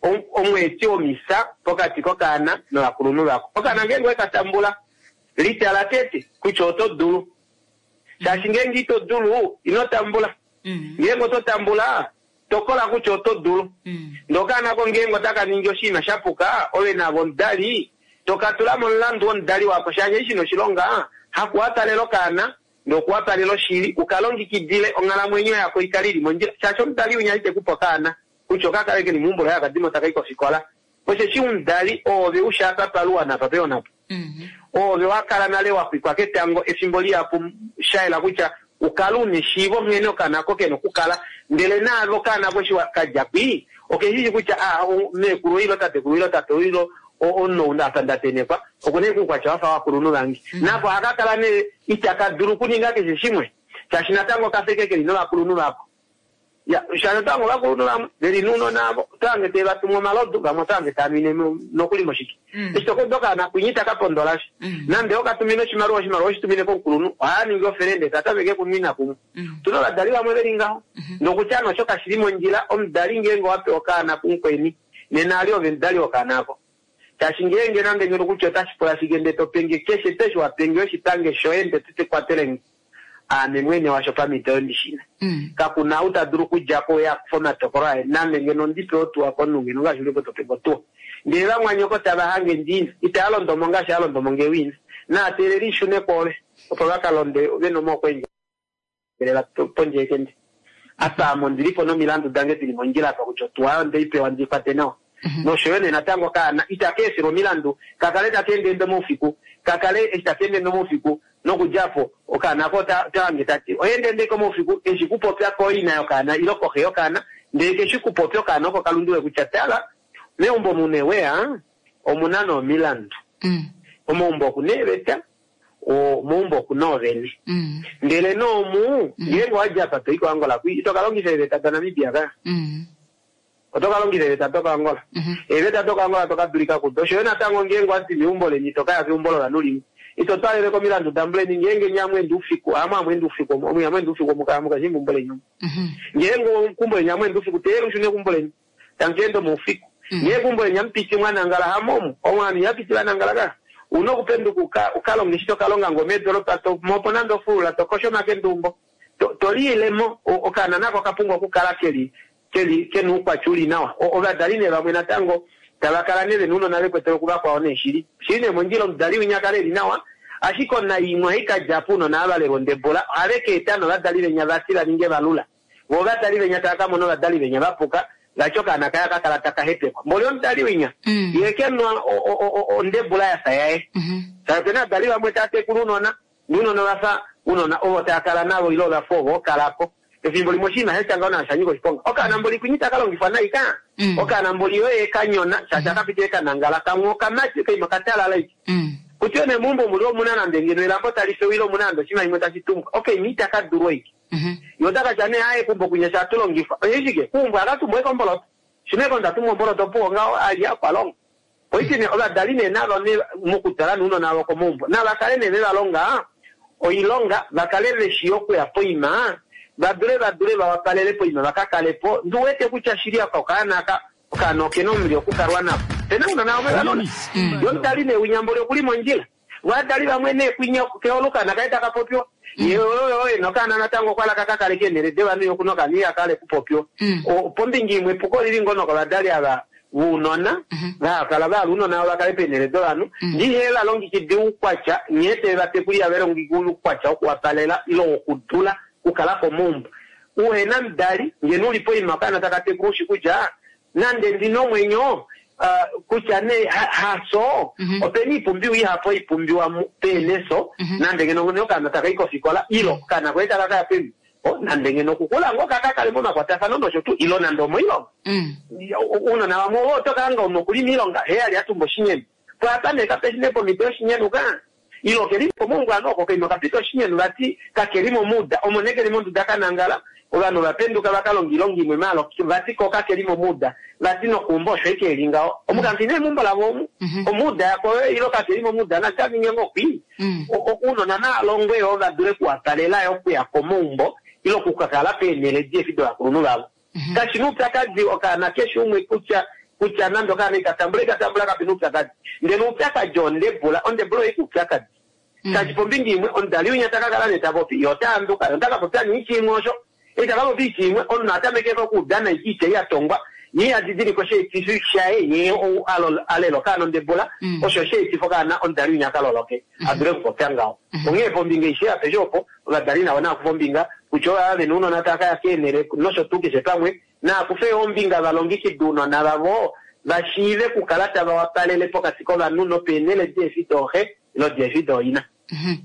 omweti omisa pokati kokana no lakulunu lako pokana ngengo ekatambula litala tete kuchoto dulu shashingengi to dulu inotambula ngengo to tambula tokola kuchoto dulu mm. ndokana ko ngengo taka ninjo shima shapuka ole na bondali tokatula monlandu ondali wako shanje shino shilonga hakuata lelo kana ndokuata lelo shili ukalongi kidile ongala mwenyo yako ikalili monjira chacho mdali unyalite kupokana kuchoka kaleke ni mumbo ya kadimo takaiko fikola kwese shi undali ove ushaka palua na papeo napo mhm ove wakala nale wakwikwa ketango esimboli yapo shaila kucha ukalune shivo ngeno kana kokeno kukala ndele nalo kana kweshi wakajapi okay hiji kucha ah me kuruilo tate kuruilo tate uilo o ono ndata ndatenepa okone kwa chafa wa kurunu langi mm -hmm. Napo akakala ne itaka duru kuninga ke shimwe chashina tango kaseke ke lino kurunu lako ya shana tango la kurunu la deri nuno nabo tange te batu mo malodu ga motange tamine no kulimo shiki mm -hmm. Isto ko doka na kunyita ka pondolashi mm -hmm. Nande okatumine chimaro chimaro chitumine ko kurunu ani ngo ferende tata bege kumina kumu mm -hmm. Tunola dalila mweberinga mm -hmm. Nokuchano choka shirimo njira omdali ngengo wape okana kunkweni nenalio vendali okanako chashingenge nande ngiro kucho tashipola sigende topenge keshe tesho wapenge shitange shoende tute kwa teleng ane mwene wa shopami tondi shina mm. Kakuna uta duru kujako ya kufona tokora nande ngeno ndipe otu wakonu ngeno nga shuliko topego tu ndira mwanyoko tabahange ndini ita alo ndomonga sha alo ndomonge wins na teleri shune kole opolaka londe veno moko enje belela ponje kendi ata mondiripo no milandu dange tili monjila pa kuchotua nde ipe wandipate nao mm -hmm. No shwene natango kana itakesi ro milandu kakaleta tende ndo mufiku kakale itatende ndo mufiku no kujapo okana kota tange tati oyende ndeko mufiku eshikupopya ko ina yokana iloko heyokana ndeke shikupopya kana ko kalunduwe kuchatala ne umbo munewe ha omunano milandu mm. Omumbo kunebeta o mumbo kunoveni mm. Ndele no mu mm. Yengo aja pato iko Angola kui tokalongisa ebeta kana Namibia ka mm. Otokalongisa ebeta toka Angola mm -hmm. Ebeta toka Angola toka durika kudosho yona tango ngengo ati miumbo le nitoka ya viumbolo la nuli ito tale leko milandu damble ni ngenge nyamwe ndufiku ama mwe ndufiku omu yamwe ndufiku muka muka jimbo mbole nyum mhm ngengo kumbo nyamwe ndufiku tero shune kumbole tangendo mufiku nge kumbo nyampichi mwana ngala hamomu omwani yapiti bana ngala ka uno kupendu kuka ukalongishito kalonga ngomedro pato moponando fula tokosho makendumbo to, tolilemo okana nako kapungwa kukala keli keli kenu kwa chuli nawa oba daline bamwe natango tabakala nele nuno nale kwetero kuba kwa one shiri shine monjilo mdali unyakale linawa ashiko na imwe hika japuno na abale rondebola areke etano la dalile nyabasila ninge balula woga dalile nyataka mono la dalile nyabapuka la choka na kaya kala taka hete mboli on dali winya yeke no onde bulaya sayae sa tena dali wa mweta te kuno na nuno na wasa uno na o ta kala nalo ilo la fogo kala ko e fimboli moshina heta ngona shanyiko siponga oka na mboli kunyita kala ngifana ika oka na mboli yo e kanyona chacha kapiteka nangala kamwo kamati kai makatala like kutione mumbo mulio munana ndengeno la pota life wilo munando chima imota chitumka okay mita ka duroiki mhm yodaka jane aye kumbo kunyesha tulongifa yijige kumbo akatu mweko mbolo shimeko ndatumo mbolo topo ngao ali apalong oitine ola daline nalo ne mukutala nuno nawo ko mumbo na bakale ne la longa o ilonga bakale le shioko ya poima badure badure ba bakale le poima bakakale po nduwete kuchashiria kwa kana ka kana kenomri okukarwana tena una nawo melano yon daline unyambole kulimo njila wa dali bamwene kwinya keoluka nakaita kapopyo yo yo no kana natango kwala kakaka lekene deba niyo kunoka ni akale kupopyo o pombingi mwe puko lilingo no kala dali aba unona ba kala ba unona wa kale penere dolanu ndi hela longi kidu kwacha nyete batekuli abero ngigulu kwacha okwapalela ilo kudula ukala ko mumba uhena mdali ngenuli po imakana takate kushi kuja nande ndino mwenyo Uh, kuchane haso ha mm -hmm. openi pumbiwi hapo ipumbiwa peleso mm -hmm. nande ngeno ngoka nataka iko fikola ilo kana kweta kaka pembi o nande ngeno kukula ngoka kaka limona kwa tafano ndo tu ilo nando mo ilo mm uno na wamo toka nga umokuli milonga he ali atumbo shinyeni kwa atane kapesine po mito shinyenu ka ilo kelimo mungu anoko kino kapito shinyenu lati kakelimo muda omoneke limo ndaka nangala olano bapenduka bakalongilongi mwe malo batiko kakelimo muda latino kumbosho eke linga omukantine mumbola bomu omuda ko ilo kakelimo muda na tabi nyengo kwi uno na na longwe o badure kwa talela yo kwa komumbo ilo kukakala penele die fido akunula kashinu takadi okana kesho umwe kucha kucha nando kana ikatambule katambula kapinu takadi ndeno utaka John Debola on the blow ikukakadi kachipombingi imwe on daliu nyataka kala netabopi yotanduka ndaka kutani ichi ngosho ita babo bichimwe on natameke ko kudana ikiche ya tongwa ni adidini ko she tisu shae ni o alo alelo kana ndebola o she she tifokana on dali nyakalo loke adure ko tangao onge pombinga ishe apejopo la dalina wana kupombinga kuchoa ave nuno nataka yakenere nosho tuke sepamwe na kufe ombinga balongiki duno na babo bashive kukalata bawapalele poka sikola nuno penele defito he lo defito ina mhm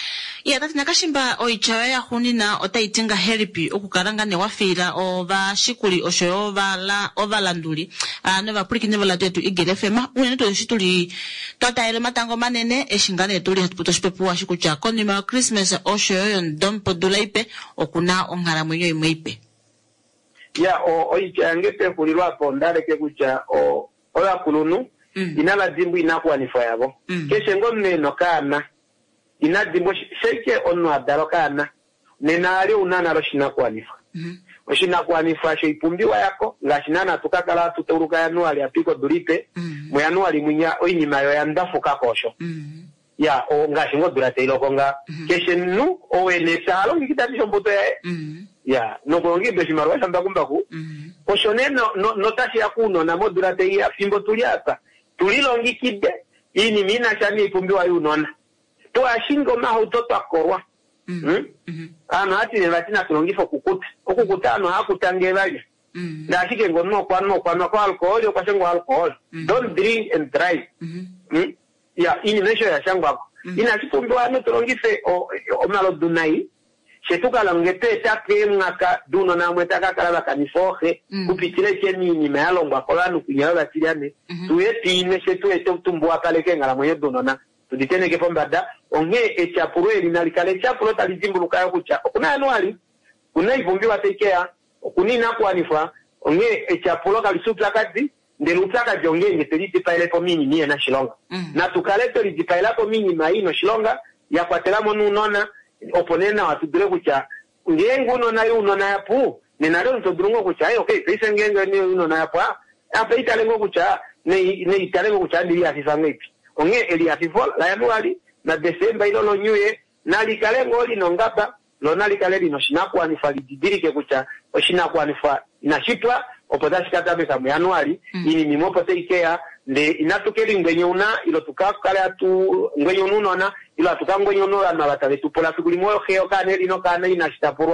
ya tati nakashimba oichawa ya hunina otaitinga heripi okukaranga ne wafira o ba shikuli osho ba la ovalanduli ano ba puliki nevola tetu igere fema unene to shituli totaile matango manene eshingane tuli hatuputo shipepu wa shikucha konima Christmas osho yo ndompo dulaipe okuna ongara mwenyo imeipe ya o oichange pe kulirwa pondale ke kucha o ola kulunu mm. inala dimbu inakuwa nifayabo mm. keshe ngomne no kana inadimbo sheke ono adalo kana nenali unana ro shinakwanifa mhm mm shinakwanifa sheipumbiwa yako ngashinana tukakala tuturuka yanuali apiko duripe mm -hmm. mu yanuali munya oyinyima yo yandafu kakosho mhm mm ya o ngashingo durate ilokonga mm -hmm. keshenu owene talo ngikitatisho mbuto ya mhm mm ya no kongi beshimarwa samba kumbaku mhm mm oshoneno no, no tashi yakuno na modurate ya fimbo tuliata tulilongi kide ini mina chani ipumbiwa yunona to ashingo maho toto akorwa mm -hmm. mm -hmm. ano ati ne batina tulongifo kukuta okukutano hakutangebaje mm -hmm. ndashike ngono kwa no kwa no kwa alcohol kwa shango alcohol mm -hmm. don't drink and drive mm -hmm. mm? ya ini nesho ya shango ako mm -hmm. ina sipumbwa no tulongife o, o malo dunai shetuka langete take ngaka duno na mwetaka kala kanifohe mm -hmm. kupitile keni ni mayalongwa kwa lanu kunyala tiliane mm -hmm. tueti ine shetu eto tumbwa pale ngala mwenye duno na tuditene ke pombada onge echapuro elinalika echapuro talizimbuluka yokucha kuna anuali kuna ivumbiwa tekea kunina kwanifa onge echapuro kalisuka kadi ndelutaka jongenge teliti paile po mini niye na shilonga mm. na tukaleto lijipaila po mini maino shilonga ya kwatelamo nunona oponena watudure kucha ngengu nona yu nona yapu nenaro ntodurungo kucha ayo okay pese ngengu ni nona yapu apa italengo kucha ne ne italengo kucha ndi ya sisangepi onge eli afifol la yanuali na Desemba ilo lo nyuye nali kale ngoli nongaba lo nali kale lino shinakuwa nifalidirike kucha oshinakuwa nifa inashitwa opodashi katabe kamu yanuali mm. ini mimopo teikea nde inatukeli ngwenye una ilo tukakale atu ngwenye ununona ilo atuka ngwenye unona na batale tupola tukulimoyo kheo kane lino kane inashitapurwa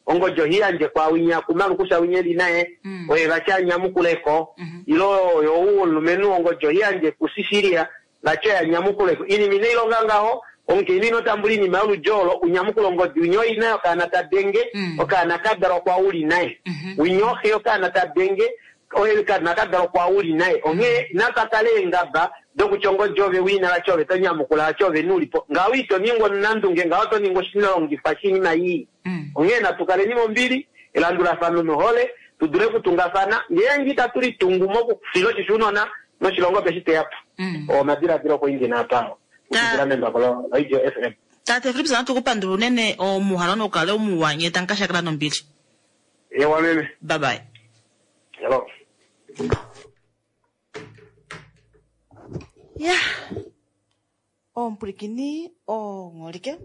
ongo johia nje kwa winya kumalu kusha winyeli nae Mm. oye gacha nyamukuleko Mhm. ilo yo ulu menu ongo johia nje kusisiria gacha ya nyamukuleko ini mine ilonga ngaho onke ilino tambuli ni maulu jolo unyamukulo ngo unyoi nayo kana tadenge Mm. okana kadaro kwa uli nae Mhm. unyohe okana tadenge oye kana kadaro kwa uli nae onge nakatale ngaba doku chongo jove wina la chove to nyamukula chove nulipo ngawito ningo nandunge ngawato ningo shinalo ngifashini na hii Mm. onge na tukale nimo mbili elandura fano nohole tudure kutunga sana ngengi taturi tungu moku filo chishuno no shilongo peshite yapo Mm. o madira diro ko ingi na tao Ta- ukira memba kolo radio F M tate Philip sana tukupandula unene o muhala no kale umuwanye tankashakala nombili. ewa meme Bye bye. hello Ya. O mpurikini o ngolike.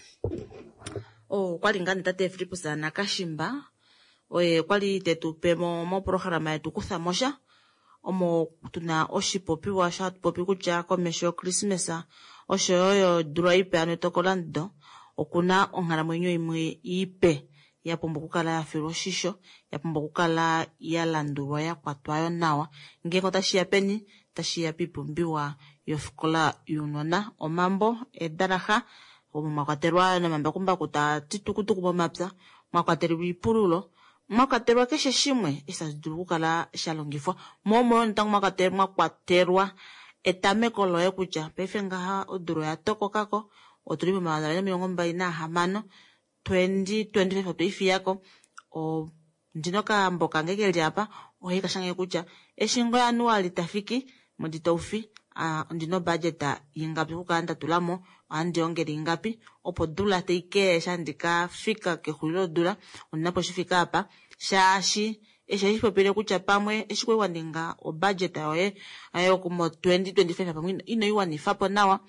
O kwali ngani tate Philip sana kashimba. Oye kwali tetupe mo mo programa yetu kuthamosha. Omo tuna oshipopi washa popi kucha komesho Christmas. Osho yoyo dura ipe anu tokolando. Okuna ongalamwenyo imwe ipe. Ya pombo kukala ya filoshisho. Ya pombo kukala ya landurwa ya kwatwayo nawa. Ngeko tashi ya peni. Tashi ya pipumbiwa yofikola yunona. Omambo edaraha. Omo makwaterwa na mambakumba kuta titukutuku momapya. Makwaterwa ipululo. Mwakaterwa keshe shimwe isa ziduru kukala shalongifwa. Momo ntangu mwakaterwa mwakaterwa etameko loye kucha. Pefe ngaha oduro ya toko kako. Otulipu mawadala milongo mbai na hamano. twenty twenty-five otuifi yako. O ndinoka mboka ngekeli hapa. Ohika shange kucha. Eshingo ya nuwa litafiki. Mwendita ufi. Uh, ndino budgeta ingapi kukanda tulamo. Andi ongeri ingapi. Opo dula teike shandika fika kehulilo dula. Unapo shifika hapa. Shashi. Esha hipo pile kucha pamwe. Eshikwe waninga. O budgeta yoye. Ayo kumo twenty twenty-five hapa. Ino yuwa nifapo nawa.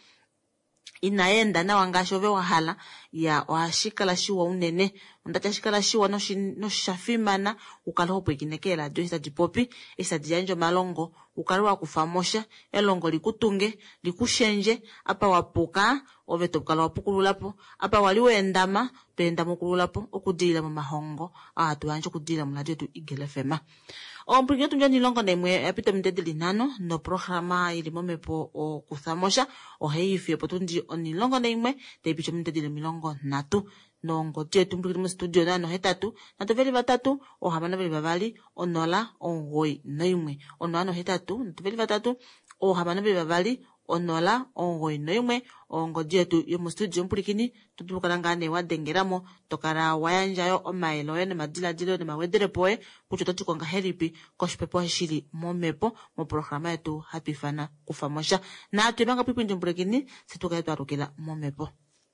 Inaenda na wangasho ve wahala ya washikala shiwa unene ondata shikala shiwa no, no shafimana ukala hopo ikinekela dio isa jipopi isa dianjo malongo ukala wakufamosha elongo likutunge likushenje apa wapuka oveto ukala wapukululapo apa waliwendama tuendama ukululapo okudila mu mahongo ah tuanjo kudila mu radio tu igelefema Omprinyo tunja nilongo na imwe yapita mtedi linano no programa ilimomepo o kuthamosha o heifi epo tundi o nilongo na imwe te ipicho mtedi milongo natu no ngotie tumprikimo studio na no hetatu na teveli batatu o hamana veli babali o nola o ngoi no imwe o noano hetatu na teveli batatu o hamana veli babali o nola o ngoi no imwe o ngotie tu yomo studio mpurikini tutukalangane wa dengeramo tokara wayanjayo o maelo yo ne madila dilo ne mawedere poe kucho toti konga heripi koshpepo heshili momepo mo programa yetu happy fana kufamosha na tuibanga pipi njumpurikini situka yetu arukila momepo.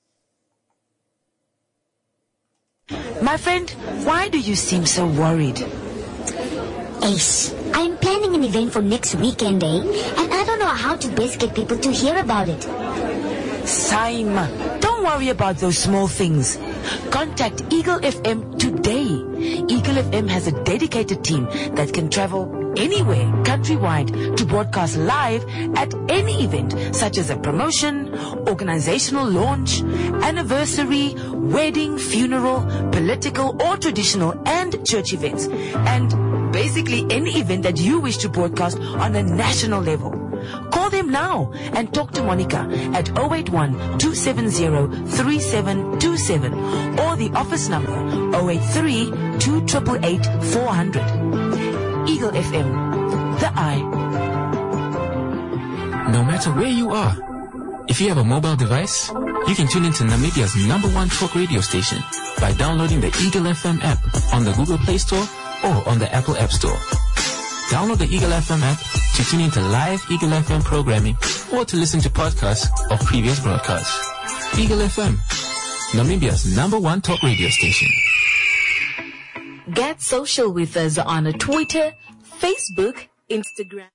My friend, why do you seem so worried? Ace, I'm planning an event for next weekend, eh? And I don't know how to best get people to hear about it. Saima, don't worry about those small things. Contact Eagle F M today. Eagle F M has a dedicated team that can travel anywhere countrywide to broadcast live at any event, such as a promotion, organizational launch, anniversary, wedding, funeral, political or traditional and church events, and basically any event that you wish to broadcast on a national level. Call them now and talk to Monica at zero eight one, two seven zero, three seven two seven or the office number zero eight three, two eight eight, four hundred. Eagle F M, the eye. No matter where you are, if you have a mobile device, you can tune into Namibia's number one talk radio station by downloading the Eagle F M app on the Google Play Store or on the Apple App Store. Download the Eagle F M app to tune into live Eagle F M programming or to listen to podcasts of previous broadcasts. Eagle F M, Namibia's number one talk radio station. Get social with us on Twitter, Facebook, Instagram.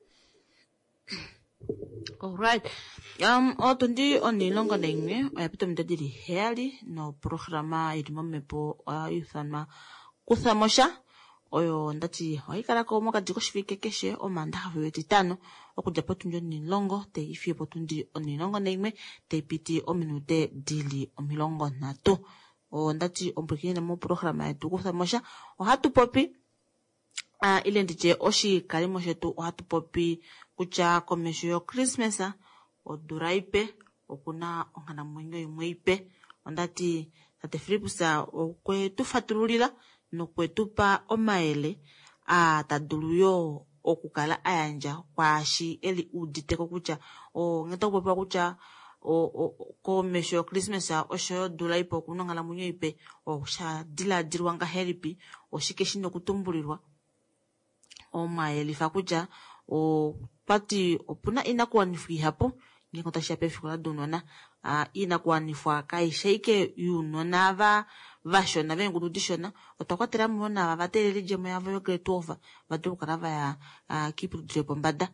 Alright. Um, otundi onilonga na ingwe, oyapito mdadili heli no programa ilimomepo ayuthana kuthamosha. Oyo ndati waikala ko moka diko shifike keshe o manda hawe tano okuja potunjo nilongo te ifi potundi onilongo na ingwe te piti o minute dili o milongo na to o ndati ompwekine mo programa yetu kuthamosha ohatu popi uh, ile ndije oshi kalimo shetu ohatu popi kutya komesho yo Christmas odura ipe okuna onkanamwenyo yimwe ipe ondati tate Filipusa okwetu fatululila nokwetupa omayele a tadulu yo okukala ayanja kwashi eli uditeko kutya o ngeta kupopa kutya o komesho yo Christmas osho dula ipe okuna onkanamwenyo ipe o sha dila dirwanga helipi oshike shino kutumbulirwa omayele fa kutya o pati opuna inakuwanifwa hapo ngingo tashiya fikula dunona uh, inakuwanifwa kaishaike yunona va vashona vengudu dishona otakwatela mona va vatelele jemo yavo yo grade twelve vadukala va ya uh, kipudre bombada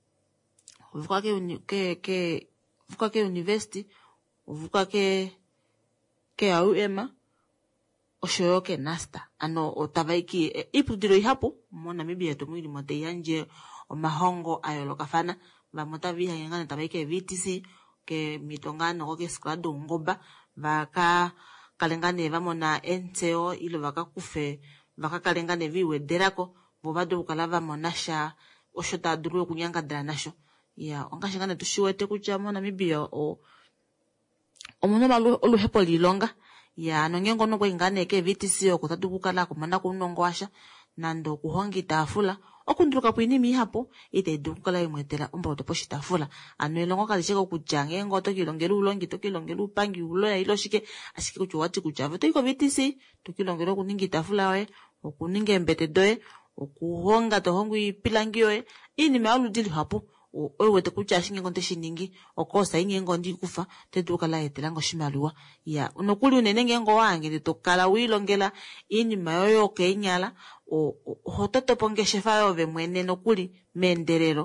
vuka ke uni, ke ke vuka ke university vuka ke ke au ema oshoyo ke nasta ano otavaiki e, ipudiro ihapo mona mibi yetu mwili mote yanje omahongo ayolokafana vamota viha yengana tabaike V T C ke mitongano ko ke skrado ngoba vaka kalengane vamona N T O ilo vaka kufe vaka kalengane viwederako vobado ukala vamonasha oshota duru kunyanga dranasho ya ongashingane tushiwete kucha mona mibio o omuno malu oluhepo lilonga ya nongengo no kwengane ke V T C okutatu kukala kumanda kunongo asha nando kuhongi tafula okunduka pwinimi hapo ite dukala imwetela omboto poshitafula ano elongo kalisheko kujange ngoto kilongela ulongi to kilongela upangi uloya ilo shike ashike kucho wati kuchava to iko V T C to kilongela kuningi tafula we okuninge mbete doe okuhonga to hongu ipilangi we ini maulu dili hapo owe te kucha shinge ngonte shiningi okosa inge ngondi kufa te dukala etela ngo shimaliwa ya unokuli unenenge ngo wange to kala wilongela ini mayoyo kenyala o hototo pongeshe fayo ve mwene nokuli menderero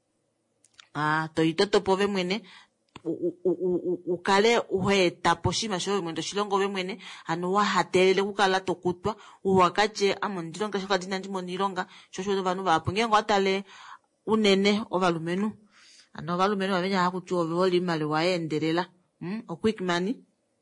ah to itoto pove mwene ukale uheta poshima sho mwendo shilongo ve mwene ano wa hatelele kukala tokutwa uwakache amondilonga shoka dina ndimo nilonga shosho vanu vapunge ngo atale unene ovalumenu ano ovalumenu vavenya hakuti ovoli mali waendelela mm o quick money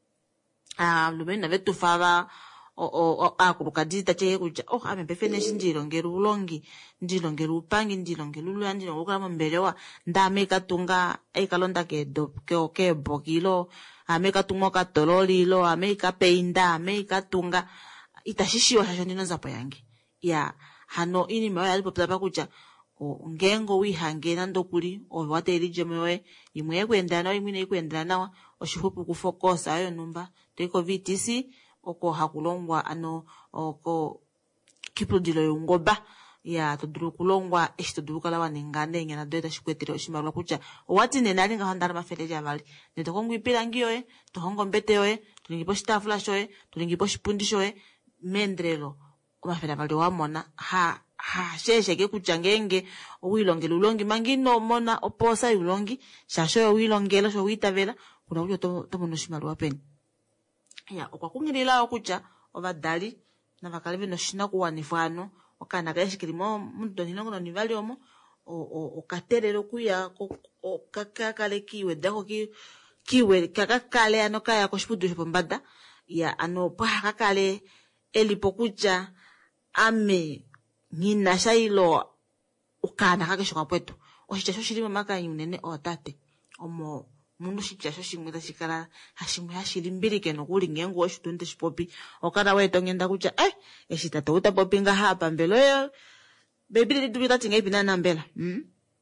ah lumenu navetu fava o o akuruka dita cheke kuja oh ame befeneshi ndilo ngelu ulongi ndilo ngelu upangi ndilo ngelu ulwa ndilo ngukala mbelewa ndame katunga eikalonda ke do ke ke bokilo ame katunga ka tololilo ame ka peinda ame katunga itashishiwa shasho ndino zapo yangi ya hano ini mawe alipo papa kuja o ngengo wihangena ndokuli o wateli jemewe imwe kwendana imwe kwendana oshihupu kufokosa ayo numba teko V T C oko hakulongwa ano oko kipudilo yongoba ya toduru kulongwa eshito dukala wanengane ngena doeta shikwetero oshimalwa kucha wati nenali nga handara mafeleje avali neto kongu ipilangi yoe to hongo mbete yoe tulingipo shitafula shoe tulingipo shipundi shoe mendrelo omafela vali wamona ha ha shesheke kucha ngenge owilongela ulongi mangino mona oposa ulongi shasho owilongela sho witavela kuna ujo to to mono shimalwa peni ya okwakungilila okucha ovadali na vakalive no shina kuwanifano okana kashikilimo muntu nilongo no nivali omo o okaterero kuya kakakale kiwe dako ki kiwe kakakale ano kaya koshipudu shopombada ya ano pa kakale elipo kucha ame ngina shailo ukana kakeshoka pwetu oshicha shilimo makanyi unene otate omo mundu shichasho shimwe tashikala hashimwe hashilimbirike nokuli ngengo oshitunde shipopi okala weto ngenda kucha eh eshitata uta popinga hapa mbelo yo bebili lidubita tinga ipina nambela mm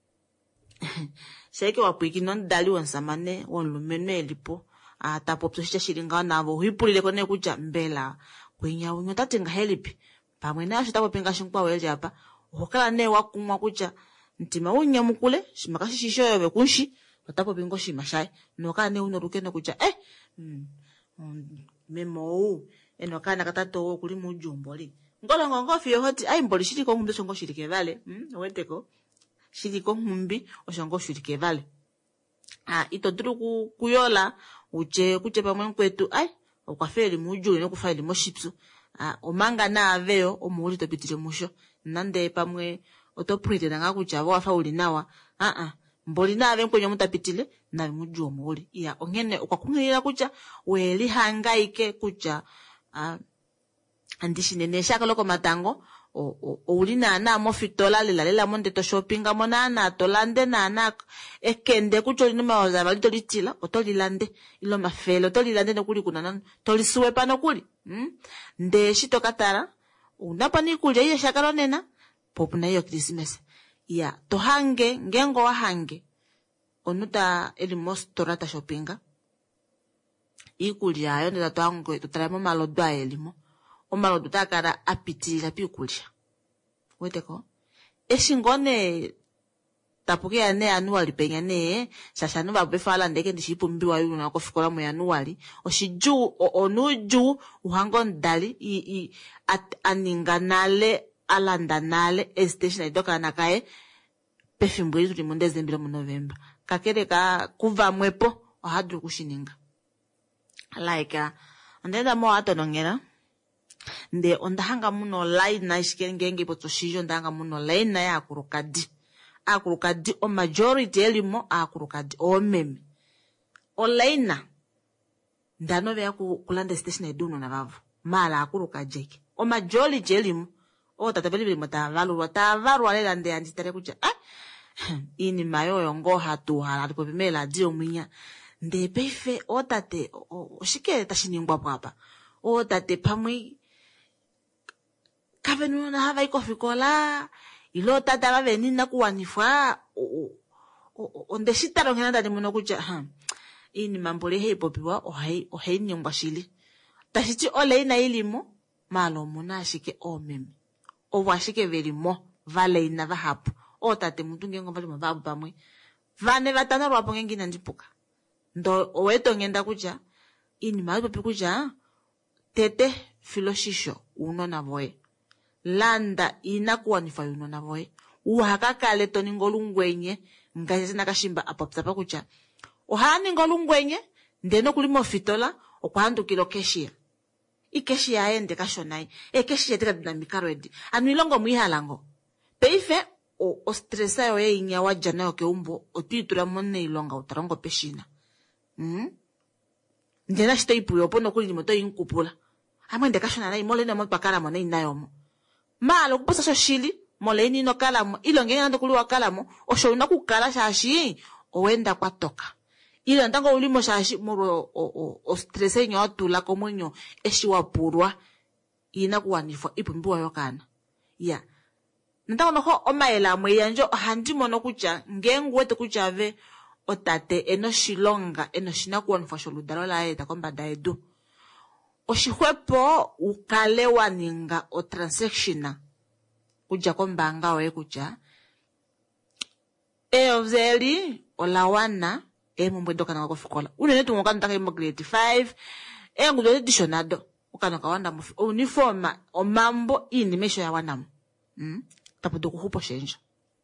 sheke wapwiki non dali wonsamane wonlumeno elipo ata popso shicha shilinga navo huipulile kone kucha mbela kwenya unyo tatinga helipi pamwe na shita popinga shinkwa wele hapa okala ne wakumwa kucha ntima unyamukule shimakashi shishoyo be kunshi otapo bingo shimashai nokane unorukene kucha eh mm, mm, memo eno kana katato kuli mujumboli ngola ngongo fiyo hoti ai mboli shiri ko mumbi shongo shirike vale mm weteko shiri ko mumbi oshongo shirike vale ah ito duru kuyola uche kuche pamwe kwetu ai okwafeli muju ino kufaili moshipsu ah omanga na aveyo omuli to pitire musho nande pamwe otoprite nanga kucha wafa uli nawa ah ah mboli na ave kwenye mutapitile na mujua mwoli ya ongene ukakungilira kucha weli hangaike kucha uh, andishi nene shaka loko matango o o ulina na mo fitola lela lela monde to shoppinga mona na to lande na na ekende kucho lino mawaza bali to litila o to lilande ilo mafelo to lilande no kuli kuna nan to lisuwe pano kuli hm nde shito katara unapa ni kuli ye shaka lonena popu na yo Christmas ya to hange ngengo wa hange onuta elimos torata shoppinga ikuli ayo nda to hango to tramo malodo a elimo o malodo takara apitila pikulia weteko esingone tapuke ya ne anuali penya ne sasa no babe fala ndeke ndishipumbiwa yuno na kofikola mu anuali oshiju onuju uhango ndali i, i at, aninganale alandanale station idoka nakae pefimbwe tuli mu December mu November kakere ka kuva mwepo ohadru kushininga like uh, ndenda mo atonongera nde ondahanga muno line na ishikengenge potoshijo ndanga muno line na ya kurukadi akurukadi o majority elimo akurukadi o meme o line ndano vya kulanda station eduno na vavu mala akurukajeke o majority elimo o tatabeli bili matavalu watavaru alela nde anditare kucha ah ini mayo yongo hatu hala po bimela dio mwinya nde pefe o tate o shike tashiningwa papa o tate pamwi kavenu na hava ikofikola ilo tata vaveni na kuwanifwa onde shitaro ngena ndani muno kucha ha ini mambole hei popiwa o hei o hei nyongwa shili tashichi ole ina ilimo malo muna shike o meme o washike velimo vale ina vahapu o tate muntu ngengo vale mababu pamwe vane vatana rwapo ngengina ndipuka ndo oweto ngenda kucha ini malo popi kucha tete filoshisho uno na voe landa ina kuwanifa yuno na voe uhaka kale toni ngolungwenye ngaje na kashimba apapta pakucha ohani ngolungwenye ndeno kulimo fitola okwandu kilo keshia ikeshia ende kashonai e keshia tika dinamika redi anu ilongo mwihalango peife o, o stressa yo e inya wajana yo ke umbo otitura monne ilonga utarongo peshina mhm ndena shito ipu yo pono kuli moto inkupula amwende kashona na imole na mo pakara mo na inayomo malo kuposa so shili moleni no kalamo ilonge ngando kuli wakalamo osho unakukala shashi owenda kwatoka ile ntango ulimo shashi muro o, o, o stresse nyo atula komunyo eshiwapurwa ina kuwanifwa ipumbiwa yokana ya ntango noho omaela mwe yanjo handimo no kucha ngengwete kuchave otate eno shilonga eno shina kuwanifwa sholudalo la eta kombada edu oshihwepo ukale waninga o transactiona kuja kombanga oe kucha e ovzeli olawana e mumwe doka na kofikola unene tungoka ntaka imo grade five e ngudo editionado ukana kawanda mu uniforma o mambo ini mesho ya wanamu mm tapudo kuhupo shenjo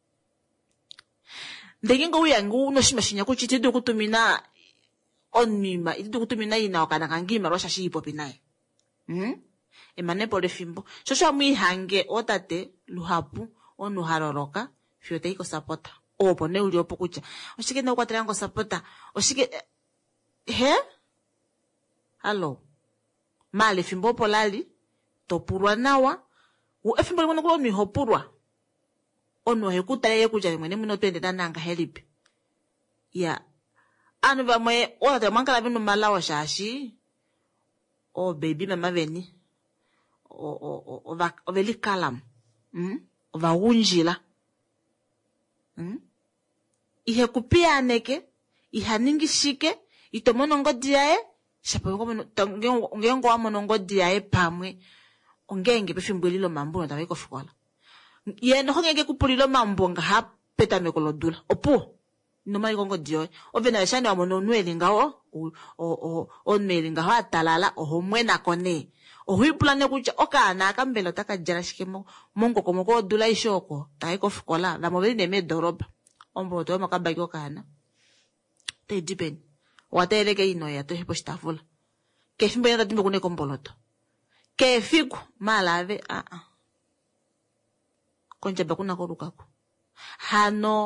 ndengengo uyangu no shimashinya kuchitido kutumina onima itido kutumina ina wakana kangima rosha shipo pinae mhm emane pole fimbo shosha mwihange otate luhapu onu haroroka fyote iko sapota opo ne uli opo kucha oshike na kwa triangle sapota oshike he hello male fimbo polali topurwa nawa u efimbo limono kulo ni hopurwa ono hekuta ye kuja mwene muno twende nanga helipi ya anu ba mwe o ta mankala bino malawa shashi o baby mama veni o o o va o veli kalam mm o va unjila mm ihe kupia neke ihaningi shike itomono ngodi yae shapo ngomo ngengo wa mono ngodi yae pamwe ongenge befimbulilo mambo na tawe ko fikola ye no ngenge kupulilo mambo nga ha peta mekolodula opo no mai gongo dio ovena shani wa mono nweli ngawo o o o nweli ngawo atalala o homwena kone o huipulane kucha okana akambelo takajara shikemo mongo komoko dula ishoko tawe ko fikola la moveli ne me doroba ombo to makabaki okana te dipen wateleke ino ya to hipo stafula ke fimbo ya timbe kune komboloto ke fiku malave a a konja bakuna ko lukako hano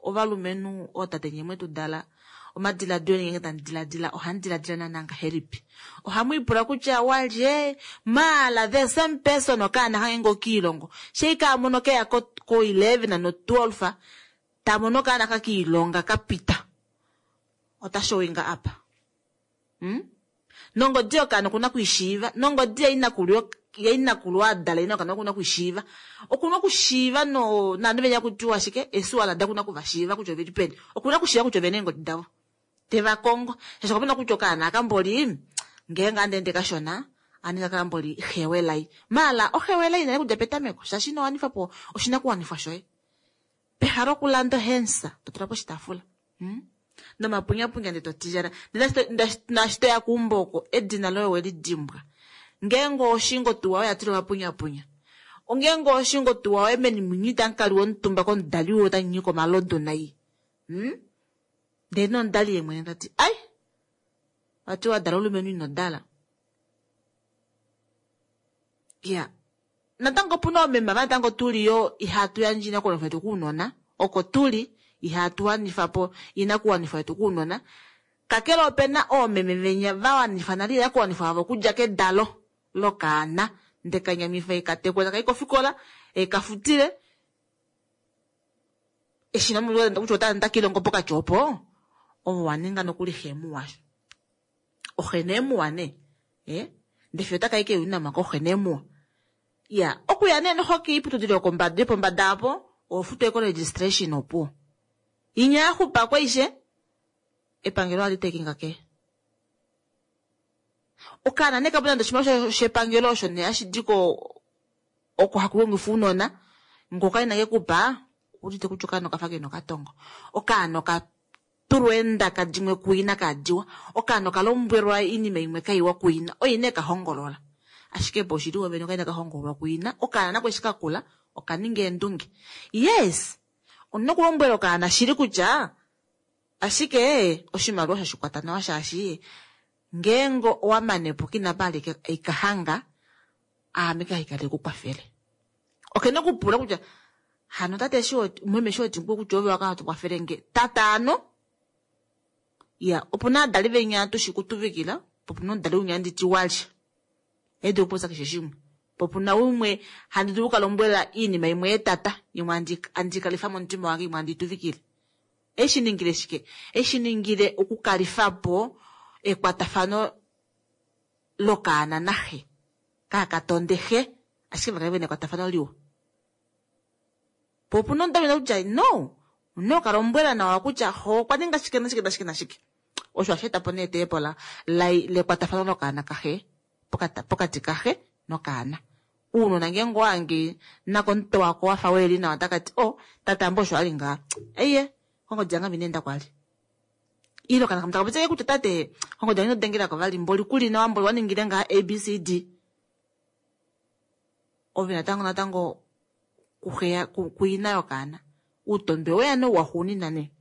ovalumenu otate mwetu dala omadila dweni ngeta ndila dila ohandila dila nananga heripi ohamu ipura kucha walje mala the same person okana hango kilongo sheika monoke ya ko, ko eleven no twelve tamono kana kakilonga kapita otashowinga apa hmm nongo dio kana kuna kuishiva nongo dia ina kulio ya ina kulwa dala ina kana kuna kuishiva okuna kushiva no na ndivenya kujua shike esu ala da kuna kuvashiva kucho vitipeni okuna kushiva kucho venengo dawo teva kongo sho kupena kuchoka na kamboli ngenga ndende kashona anika kamboli hewelai mala o hewelai na kudepeta meko shashino anifa po oshina ku anifa shoy peharo kulando hensa totrapo shitafula hmm na mapunya punya ndito tijara ndashito ya kumboko edina loyo wedi dimbwa ngengo oshingo tuwa ya tiro mapunya punya ongengo oshingo tuwa emeni munyita nkali wontumba kon dali wota nyiko malondo nai hmm de non dali yemwe ndati ai watu wa darulu menu no dala ya natango puno memba natango tuli yo ihatu ya njina kono fetu kunona oko tuli ihatu wanifapo inakuwa nifatu kunona kakelo pena o memevenya vawa nifanali ya kwa nifavo kujake dalo lokana ndekanya mifai katekwe kaiko fikola e kafutile e shinamu lwa ndakuchota ndakilongo poka chopo o waninga no kuli hemu washo o henemu wane eh ndefyota kaike una mako henemu ya okuyane no hoki iputu dilo kombade pombadapo o futu ko registration opo inya hupa kwa ishe epangelo alitekinga ke okana neka bula ndashima shepangelo sho ne ashidiko oko hakuwengu funona ngoka ina yekupa urite kuchuka no kafake no katongo okano ka turwenda kadimwe kuina kadiwa okano kalombwerwa ini meimwe kaiwa kuina oyine ka hongolola ashike boshiri wabeno kaina ka hongolwa kuina okana nakweshika kula okaninge ndungi yes onokulombwera kana shiri kuja ashike oshimalo shashukwata nawa shashi ngengo wamanepo kina bali ikahanga amika hikale kukwafele okene kupura kuja hano tate sho mweme sho timpo kujove wakati kwafele nge tatano ya opuna dalive nyanto shikutuvikila popuna dalive nyandi tiwali edo posa kishishimu popuna umwe handuka lombwela ini maimwe tata yimwandi andikalifa montima wangi mwandi tuvikile eshi ningire shike eshi ningire okukalifapo ekwatafano lokana nahe kaka tondehe ashike vakabene kwatafano liwa popuna ndabina uja no no kalombwela na wakucha ho kwaninga shike na shike na shike na shike osho asheta pone tepola lai le kwatafano lokana kahe pokata pokati kahe no kana uno nangengo wangi nakonto wako wafa weli na watakati oh tata mbosho alinga eye hongo janga binenda kwali ilo kana kamtaka bitseke kuti tate hongo janga dengera kwa vali mboli kuli na wamboli waningirenga A B C D ovina tango na tango kuhea kuina yokana utombe we ano wahuni nane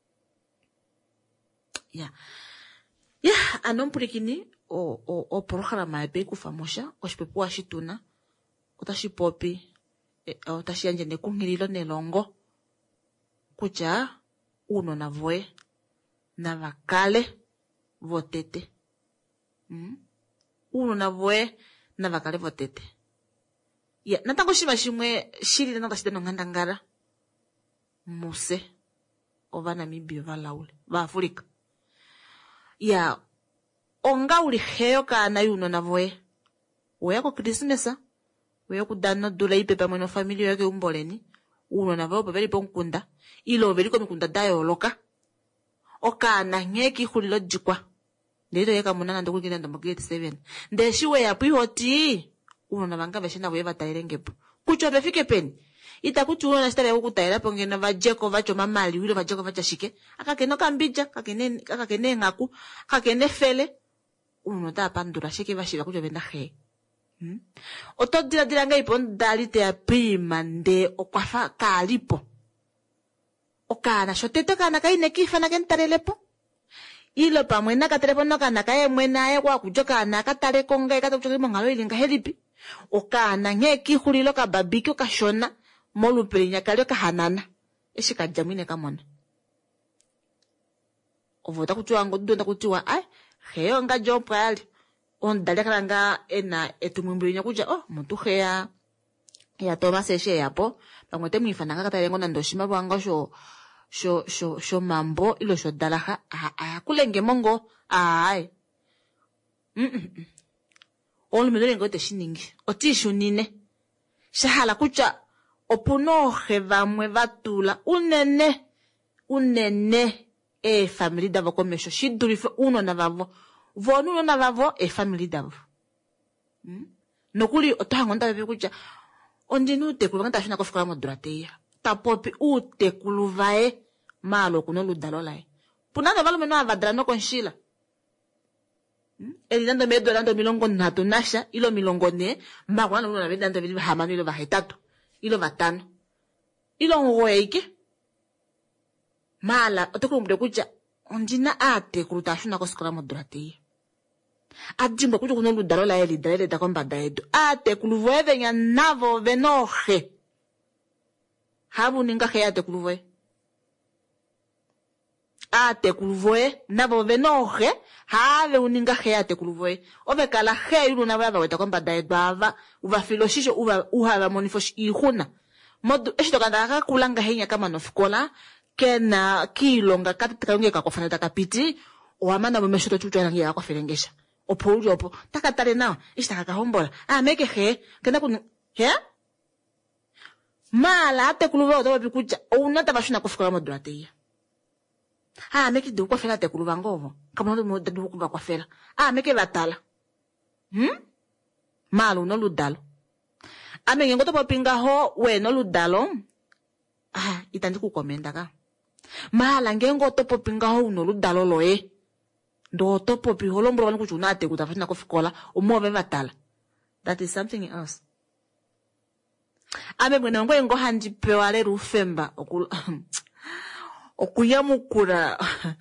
ya ya anompurikini o o o programa ebe kufamosha oshipepu washituna otashipopi e, otashiyanje nekungililo nelongo kucha uno na voe na vakale votete mm? uno na voe na vakale votete ya natango shima shimwe shiri na tashite no ngandangara muse ovana mibio valaule va Afrika ya onga uli heyo kana yuno na voe oya ko Christmasa oya kudana dola ipepa mweno familia yake umboleni uno na voe paveli ponkunda ilo veli ko mikunda dayo loka okana ngeki hulilo jikwa ndito yeka munana ndokugenda ndo grade seven ndeshiwe ya pihoti uno na vanga veshina voe vatairengepo kucho befike peni itakuti uno na stare ukutaira pongena vajeko vacho mamali wilo vajeko vacha shike akakeno kambija kakene akakene ngaku kakene fele uno ta pandura shike vashiva kucho venda he hmm? Oto dira dira ngai pon dalite ya prima nde okwafa kalipo okana shotete kana kaine kifa na kentarelepo ilo pamwe na katelepono kana kaye mwena ye kwa kujoka na katale konga ikatokuchoki mongalo ilinga helipi okana ngeki hulilo ka babiki okashona molupelinya kalio kahanana eshika jamine kamona ovota kutiwa ngodonda kutiwa ai heyo nga job yali on dalekala nga ena etumwimbulinya kuja oh muntu heya ya toma seshe yapo pamwe temwifana nga katalengo nando shimabwa nga sho sho sho sho mambo ilo sho dalaha ayakulenge mongo ai mm olumelo ngo teshiningi otishunine shahala kucha opuno hevamwe vatula unene unene e family davo komesho shidurife uno na vavo vonu uno na vavo e family davo mm? nokuli otahango ndabe kucha ondinu tekulu ngata shina kofika mo drateya tapopi u tekulu vae malo kuno ludalo lai punana valo meno avadra no konshila mm? elilando medo lando milongo natu nasha ilo milongo ne magwana uno na vedando vili hamano ilo vahetatu ilo vatano ilo ngoike mala otekulu mde kucha ondina ate kuluta shuna koskola mo drateya ajimba kucho kuno ludalo la eli dalele da komba daedo ate kuluvoe venya navo venohe habu ninga he ate kuluvoe ate kuluvoe navo venohe have uninga he ate kuluvoe ove kala he ilu na baba weta komba daedo ava uva filoshisho uva uhava monifosh ihuna modu eshito kanda kulanga henya kama nofikola kena kilonga katika nge kakofana takapiti oamana bomeshoto chucho nangi yakwa filengesha opo ujo opo takatale nao ishtaka kahombola ah meke he kenda kun he mala ate kuluva oto bikuja unata bashuna kufika mo drateya ah meke du kwa fela te kuluva ngovo kama ndo mo du kuva kwa fela ah meke batala hm malu no ludalo amenye ngoto popinga ho we no ludalo ah itandi ku komenda ka mala ngengo to popinga ho no ludalo loe ndo topo pi holombro wani kuchunate kutafanya kufikola umove vatala. That is something else. Ame mwene ngo ngo handi pewale rufemba okul okuyamukura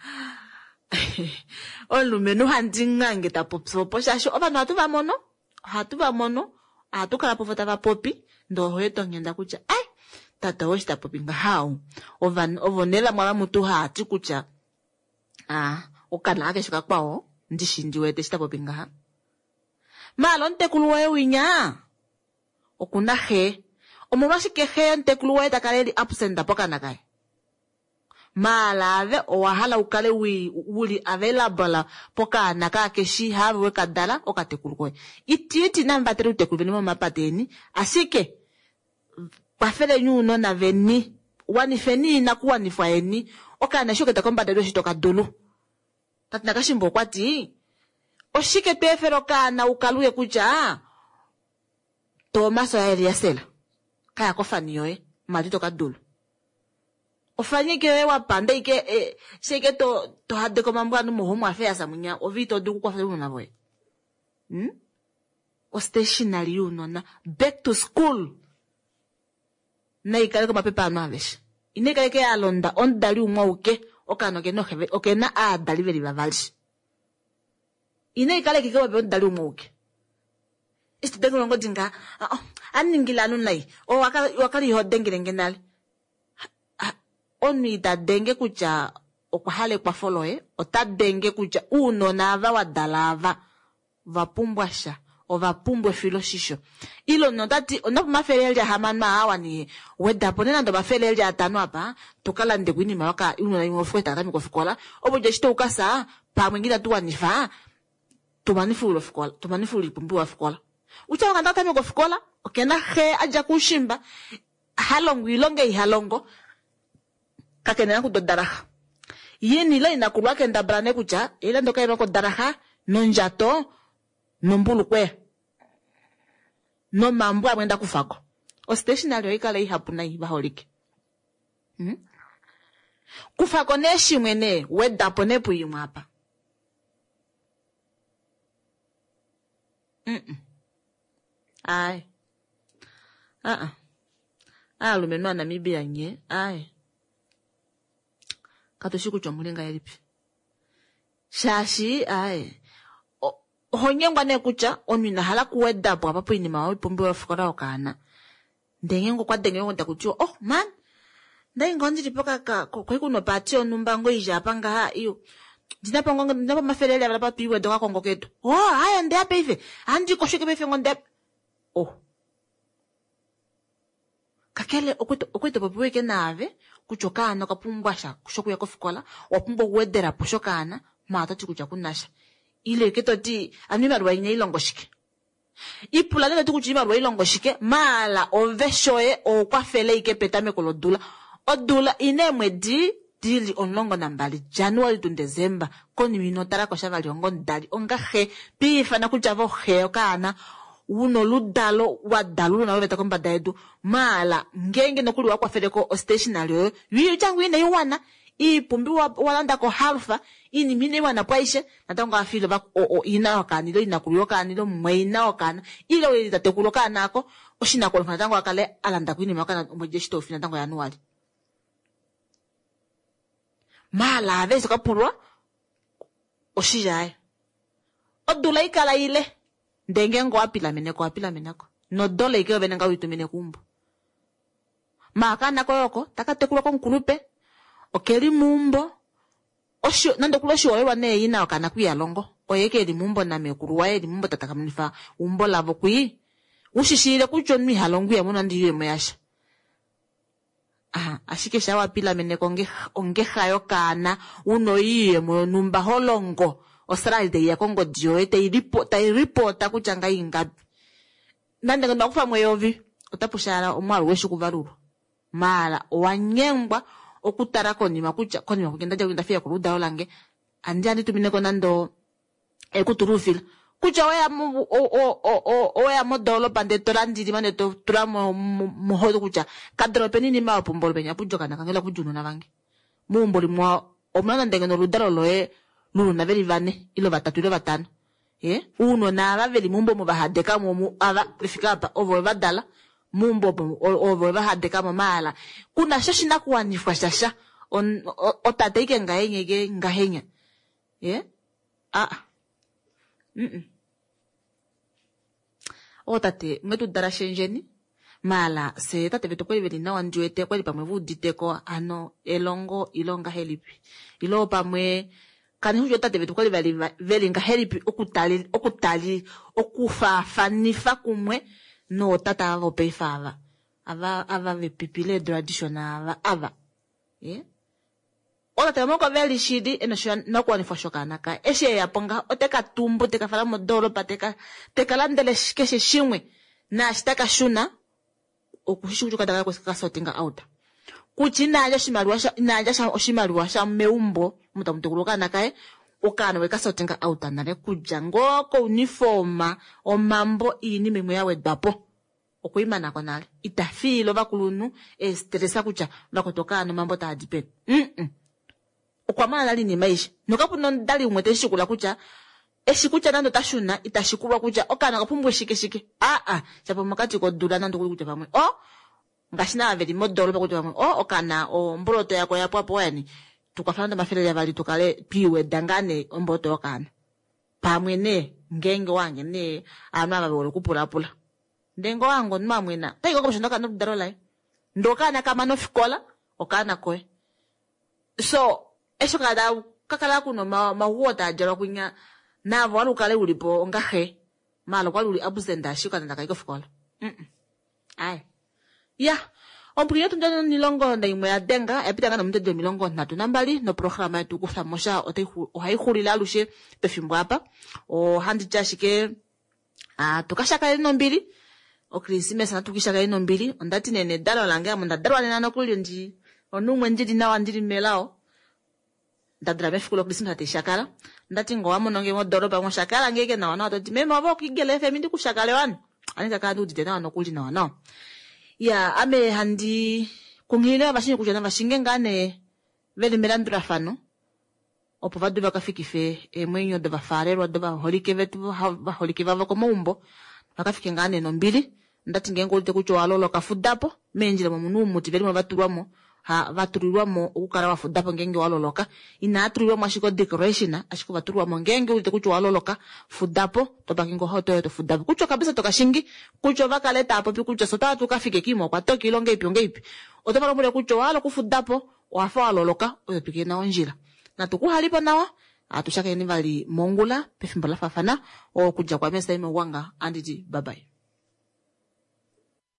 olumenu handi ngange tapopo shasho obana atu bamono hatu bamono atu kala povota va popi ndo hoeto ngenda kucha ai tata woshi tapopi nga hao ovan ovonela mwa mutu hati kucha ah okana ake shika kwao ndishindiwe teshita popinga malo ntekuluwe winya okuna he omulwashi ke he ntekuluwe takaleli absent apokana kai malave owahala ukale wi uli available pokana ka keshi hawe kadala okatekuluwe ititi namba tere utekuluwe mo mapateni asike pafele nyuno na veni wani feni na kuwa ni faeni okana shoke takomba dalo shitoka dolo tatina kashimbo kwati oshike pefero kana ukaluye kuja Tomaso ya Eliasela kaya kofani yoe malito kadulu ofanye ke wa pande ke e, seke to to hadde ko mambo anu muhomo afea samunya ovito duku kwa felu na boy hm o stationary uno na back to school na ikale ko mapepa anu avesh ineka ke alonda on dali umwa uke okano ke no heve okena a dali veri bavali ine ikale ke ko on dali umwa uke isto dengo ngo dinga oh, aningila nu nai o wakali wakali ho dengire ngenali oni da denge kuja okuhale kwa foloe ota denge kuja uno na ava wadalava vapumbwasha o vapumbwe filoshisho ilo no dati ono mafelele hamana hawa ni weda ponena ndo mafelele atano apa tokala ndegwini mawaka uno na imofweta tami kofikola oboje shito ukasa pa mwingine tu wanifa tumanifu fikola tumanifu lipumbu wa fikola ucha wakanda tami kofikola okena he aja kushimba halongo ilonge ihalongo kakene yangu do daraha yeni la ina kulwa kenda brane kucha ila ndoka iba ko daraha nonjato nombulu kwe no mambo amenda kufako o stationary ikala ihapuna iba holike hmm? Kufako neshi mwene weda pone pu yimwa hapa mm -mm. Ai ah ah ah lumeno Namibia nye ai kato shiku chomulinga yalipi shashi ai honyengwa ne kucha onwina hala kuweda bwa papo inima wa ipombe wa fukara okana ndengengo kwa dengengo ntakutiwa oh man ndai ngonji lipoka ka kwa kuno patio numbango ija panga ha iyo ndinapa ngongo ndinapa mafelele abala piwe doka kongo ketu oh haya ndi apa ife andi koshike befe ngonde oh kakele okwito okwito popiwe ke nave kuchokana kapumbwasha kushoku ya kofikola wapumbo wedera poshokana mata tikuja kunasha ile ketoti anima rwaine ilongoshike ipula lelo tukuchima rwa ilongoshike mala oveshoe okwafele ike petame kolodula odula inemwe di dili onlongo nambali January to December koni minotara ko shavali ongo ndali onga he pifa na kujavo he okana uno ludalo wa dalu na weta komba daidu mala ngenge nokuli wakwa feleko o stationary yo yu changu ine yuwana ipumbi wa walanda ko halfa ini mine wana paishe natonga afile ba o, o ina okanilo ina kuyokanilo mweina okana ile we tatekuloka nako oshina ko natango akale alanda kwini makana mojesto fina tango January mala avese kapulwa oshijaye odula ikala ile ndenge ngo apila meneko apila meneko no dole ike obenenga witumine kumbu makana koyoko takatekulwa ko nkulupe okeli mumbo osho nando kuloshi owe wane ina okana kuyalongo oyeke eli mumbo na mekuru wa eli mumbo tatakamnifa umbo lavo kui ushishire kucho nmi halongu ya muna ndiyo mwasha aha ashike shawa pila meneko onge onge hayo kana uno iye mo numba holongo osraide ya kongo dio ete iripo ta report kuchanga ingapi nande ngamba kufa mweyovi utapushara omwalo weshu kuvalulu mala wanyengwa okutara konima kucha konima kugenda jakwenda fia kuluda olange andi andi tumineko nando ekuturufila kucha oya mu o o o oya modolo pande torandiri mane to turamo muhodo kucha kadro penini ma pombolo penya pujoka nakangela kujuno na vange mumboli mwa omwana ndenge no ludalo loe lulu na veli vane ilo batatu ilo batano eh uno na aveli mumbo mu bahadeka mu ava lifika hapa ovo badala mumbo ovo bahadeka mu mala kuna shashi na kuanifwa shasha on otateke ngahenge ngahenya eh ah mm otate metu dara shenjeni mala se tate veto kweli veli na wanjuete kweli pamwe vuditeko ano elongo ilonga helipi ilo pamwe kani hujo tate vetu kweli veli veli nga helipi okutali okutali okufafanifa kumwe no tata avo peifava ava ava ve pipile traditional ava ava eh ola te moko veli shidi eno shwa no kwa nifashokana ka eshe ya ponga oteka tumbo teka fala modolo pateka teka landele keshe shimwe na shitaka shuna okushishuka daga kwa sotinga out kuchina aja shimaruwa sha inaja sha oshimaruwa sha meumbo mutamutukuloka nakae okana weka sotinga out nale kujango ko uniforma o mambo ini mimwe yawe dapo okuimana konale itafilo bakulunu estressa kucha bakotoka no mambo ta dipet mm okwamana nali ni maisha nokapuno ndali umwete shikula kucha eshikucha nando tashuna itashikulwa kucha okana kapumbwe shike shike ah ah chapo makati ko dula nando kucha pamwe oh ngashina aveli modolo pakucha pamwe oh okana o mboloto yako yapo hapo yani tukafanda mafele ya vali tukale piwe dangane omboto okana pamwe ne ngenge wange ne amama bolo kupula pula ndengo wango nmamwena taiko ko shondoka no darola ndokana kama no fikola okana koe so esho kada kakala kuno ma mawota jalo kunya na valu kale ulipo ngahe malo kwa uli abusenda shika ndaka iko fikola mm ai ya omprinyo tunjana nilongo ndaimwe ya denga epitanga na mtedo milongo natu nambali no programa yetu kufamosha otehu ohaihulila lushe pefimbo hapa o handi chashike ah tukashaka ino mbili o Christmas na tukishaka ino mbili ondati nene dalo lange amunda dalo nena no kuli ndi onumwe ndidi na wandiri melao ndadra mefikulo Christmas ate shakala ndati ngo wamo nonge modoro pa shakala ngeke na wana to timema abo kigele fm ndi kushakale wan anika ka ndudi tena no kuli na wana ya ame handi kungile bashinye kujana bashinge ngane vele melandura fano opo vadu bakafikife e mwenyo de bafarero de ba holike vetu ba holike vava ko mumbo bakafike ngane no mbili ndati ngengo lite kucho alolo kafudapo menjira mu munumu tiveli mabaturwamo ha vaturiwa mo ukara wa fudapo ngenge waloloka ina aturiwa mo ashiko decoration ashiko vaturiwa mo ngenge ulite kucho waloloka fudapo to bakingo hoto to fudapo kucho kabisa to kashingi kucho vakaleta apo pi kucho sota tukafike kimo kwa toki longe ipi onge ipi otobara mure kucho walo kufudapo wafa waloloka oyo pikena onjira na tukuhalipo nawa atushaka ni vali mongula pefimbo la fafana o kuja kwa mesa ime wanga anditi bye bye.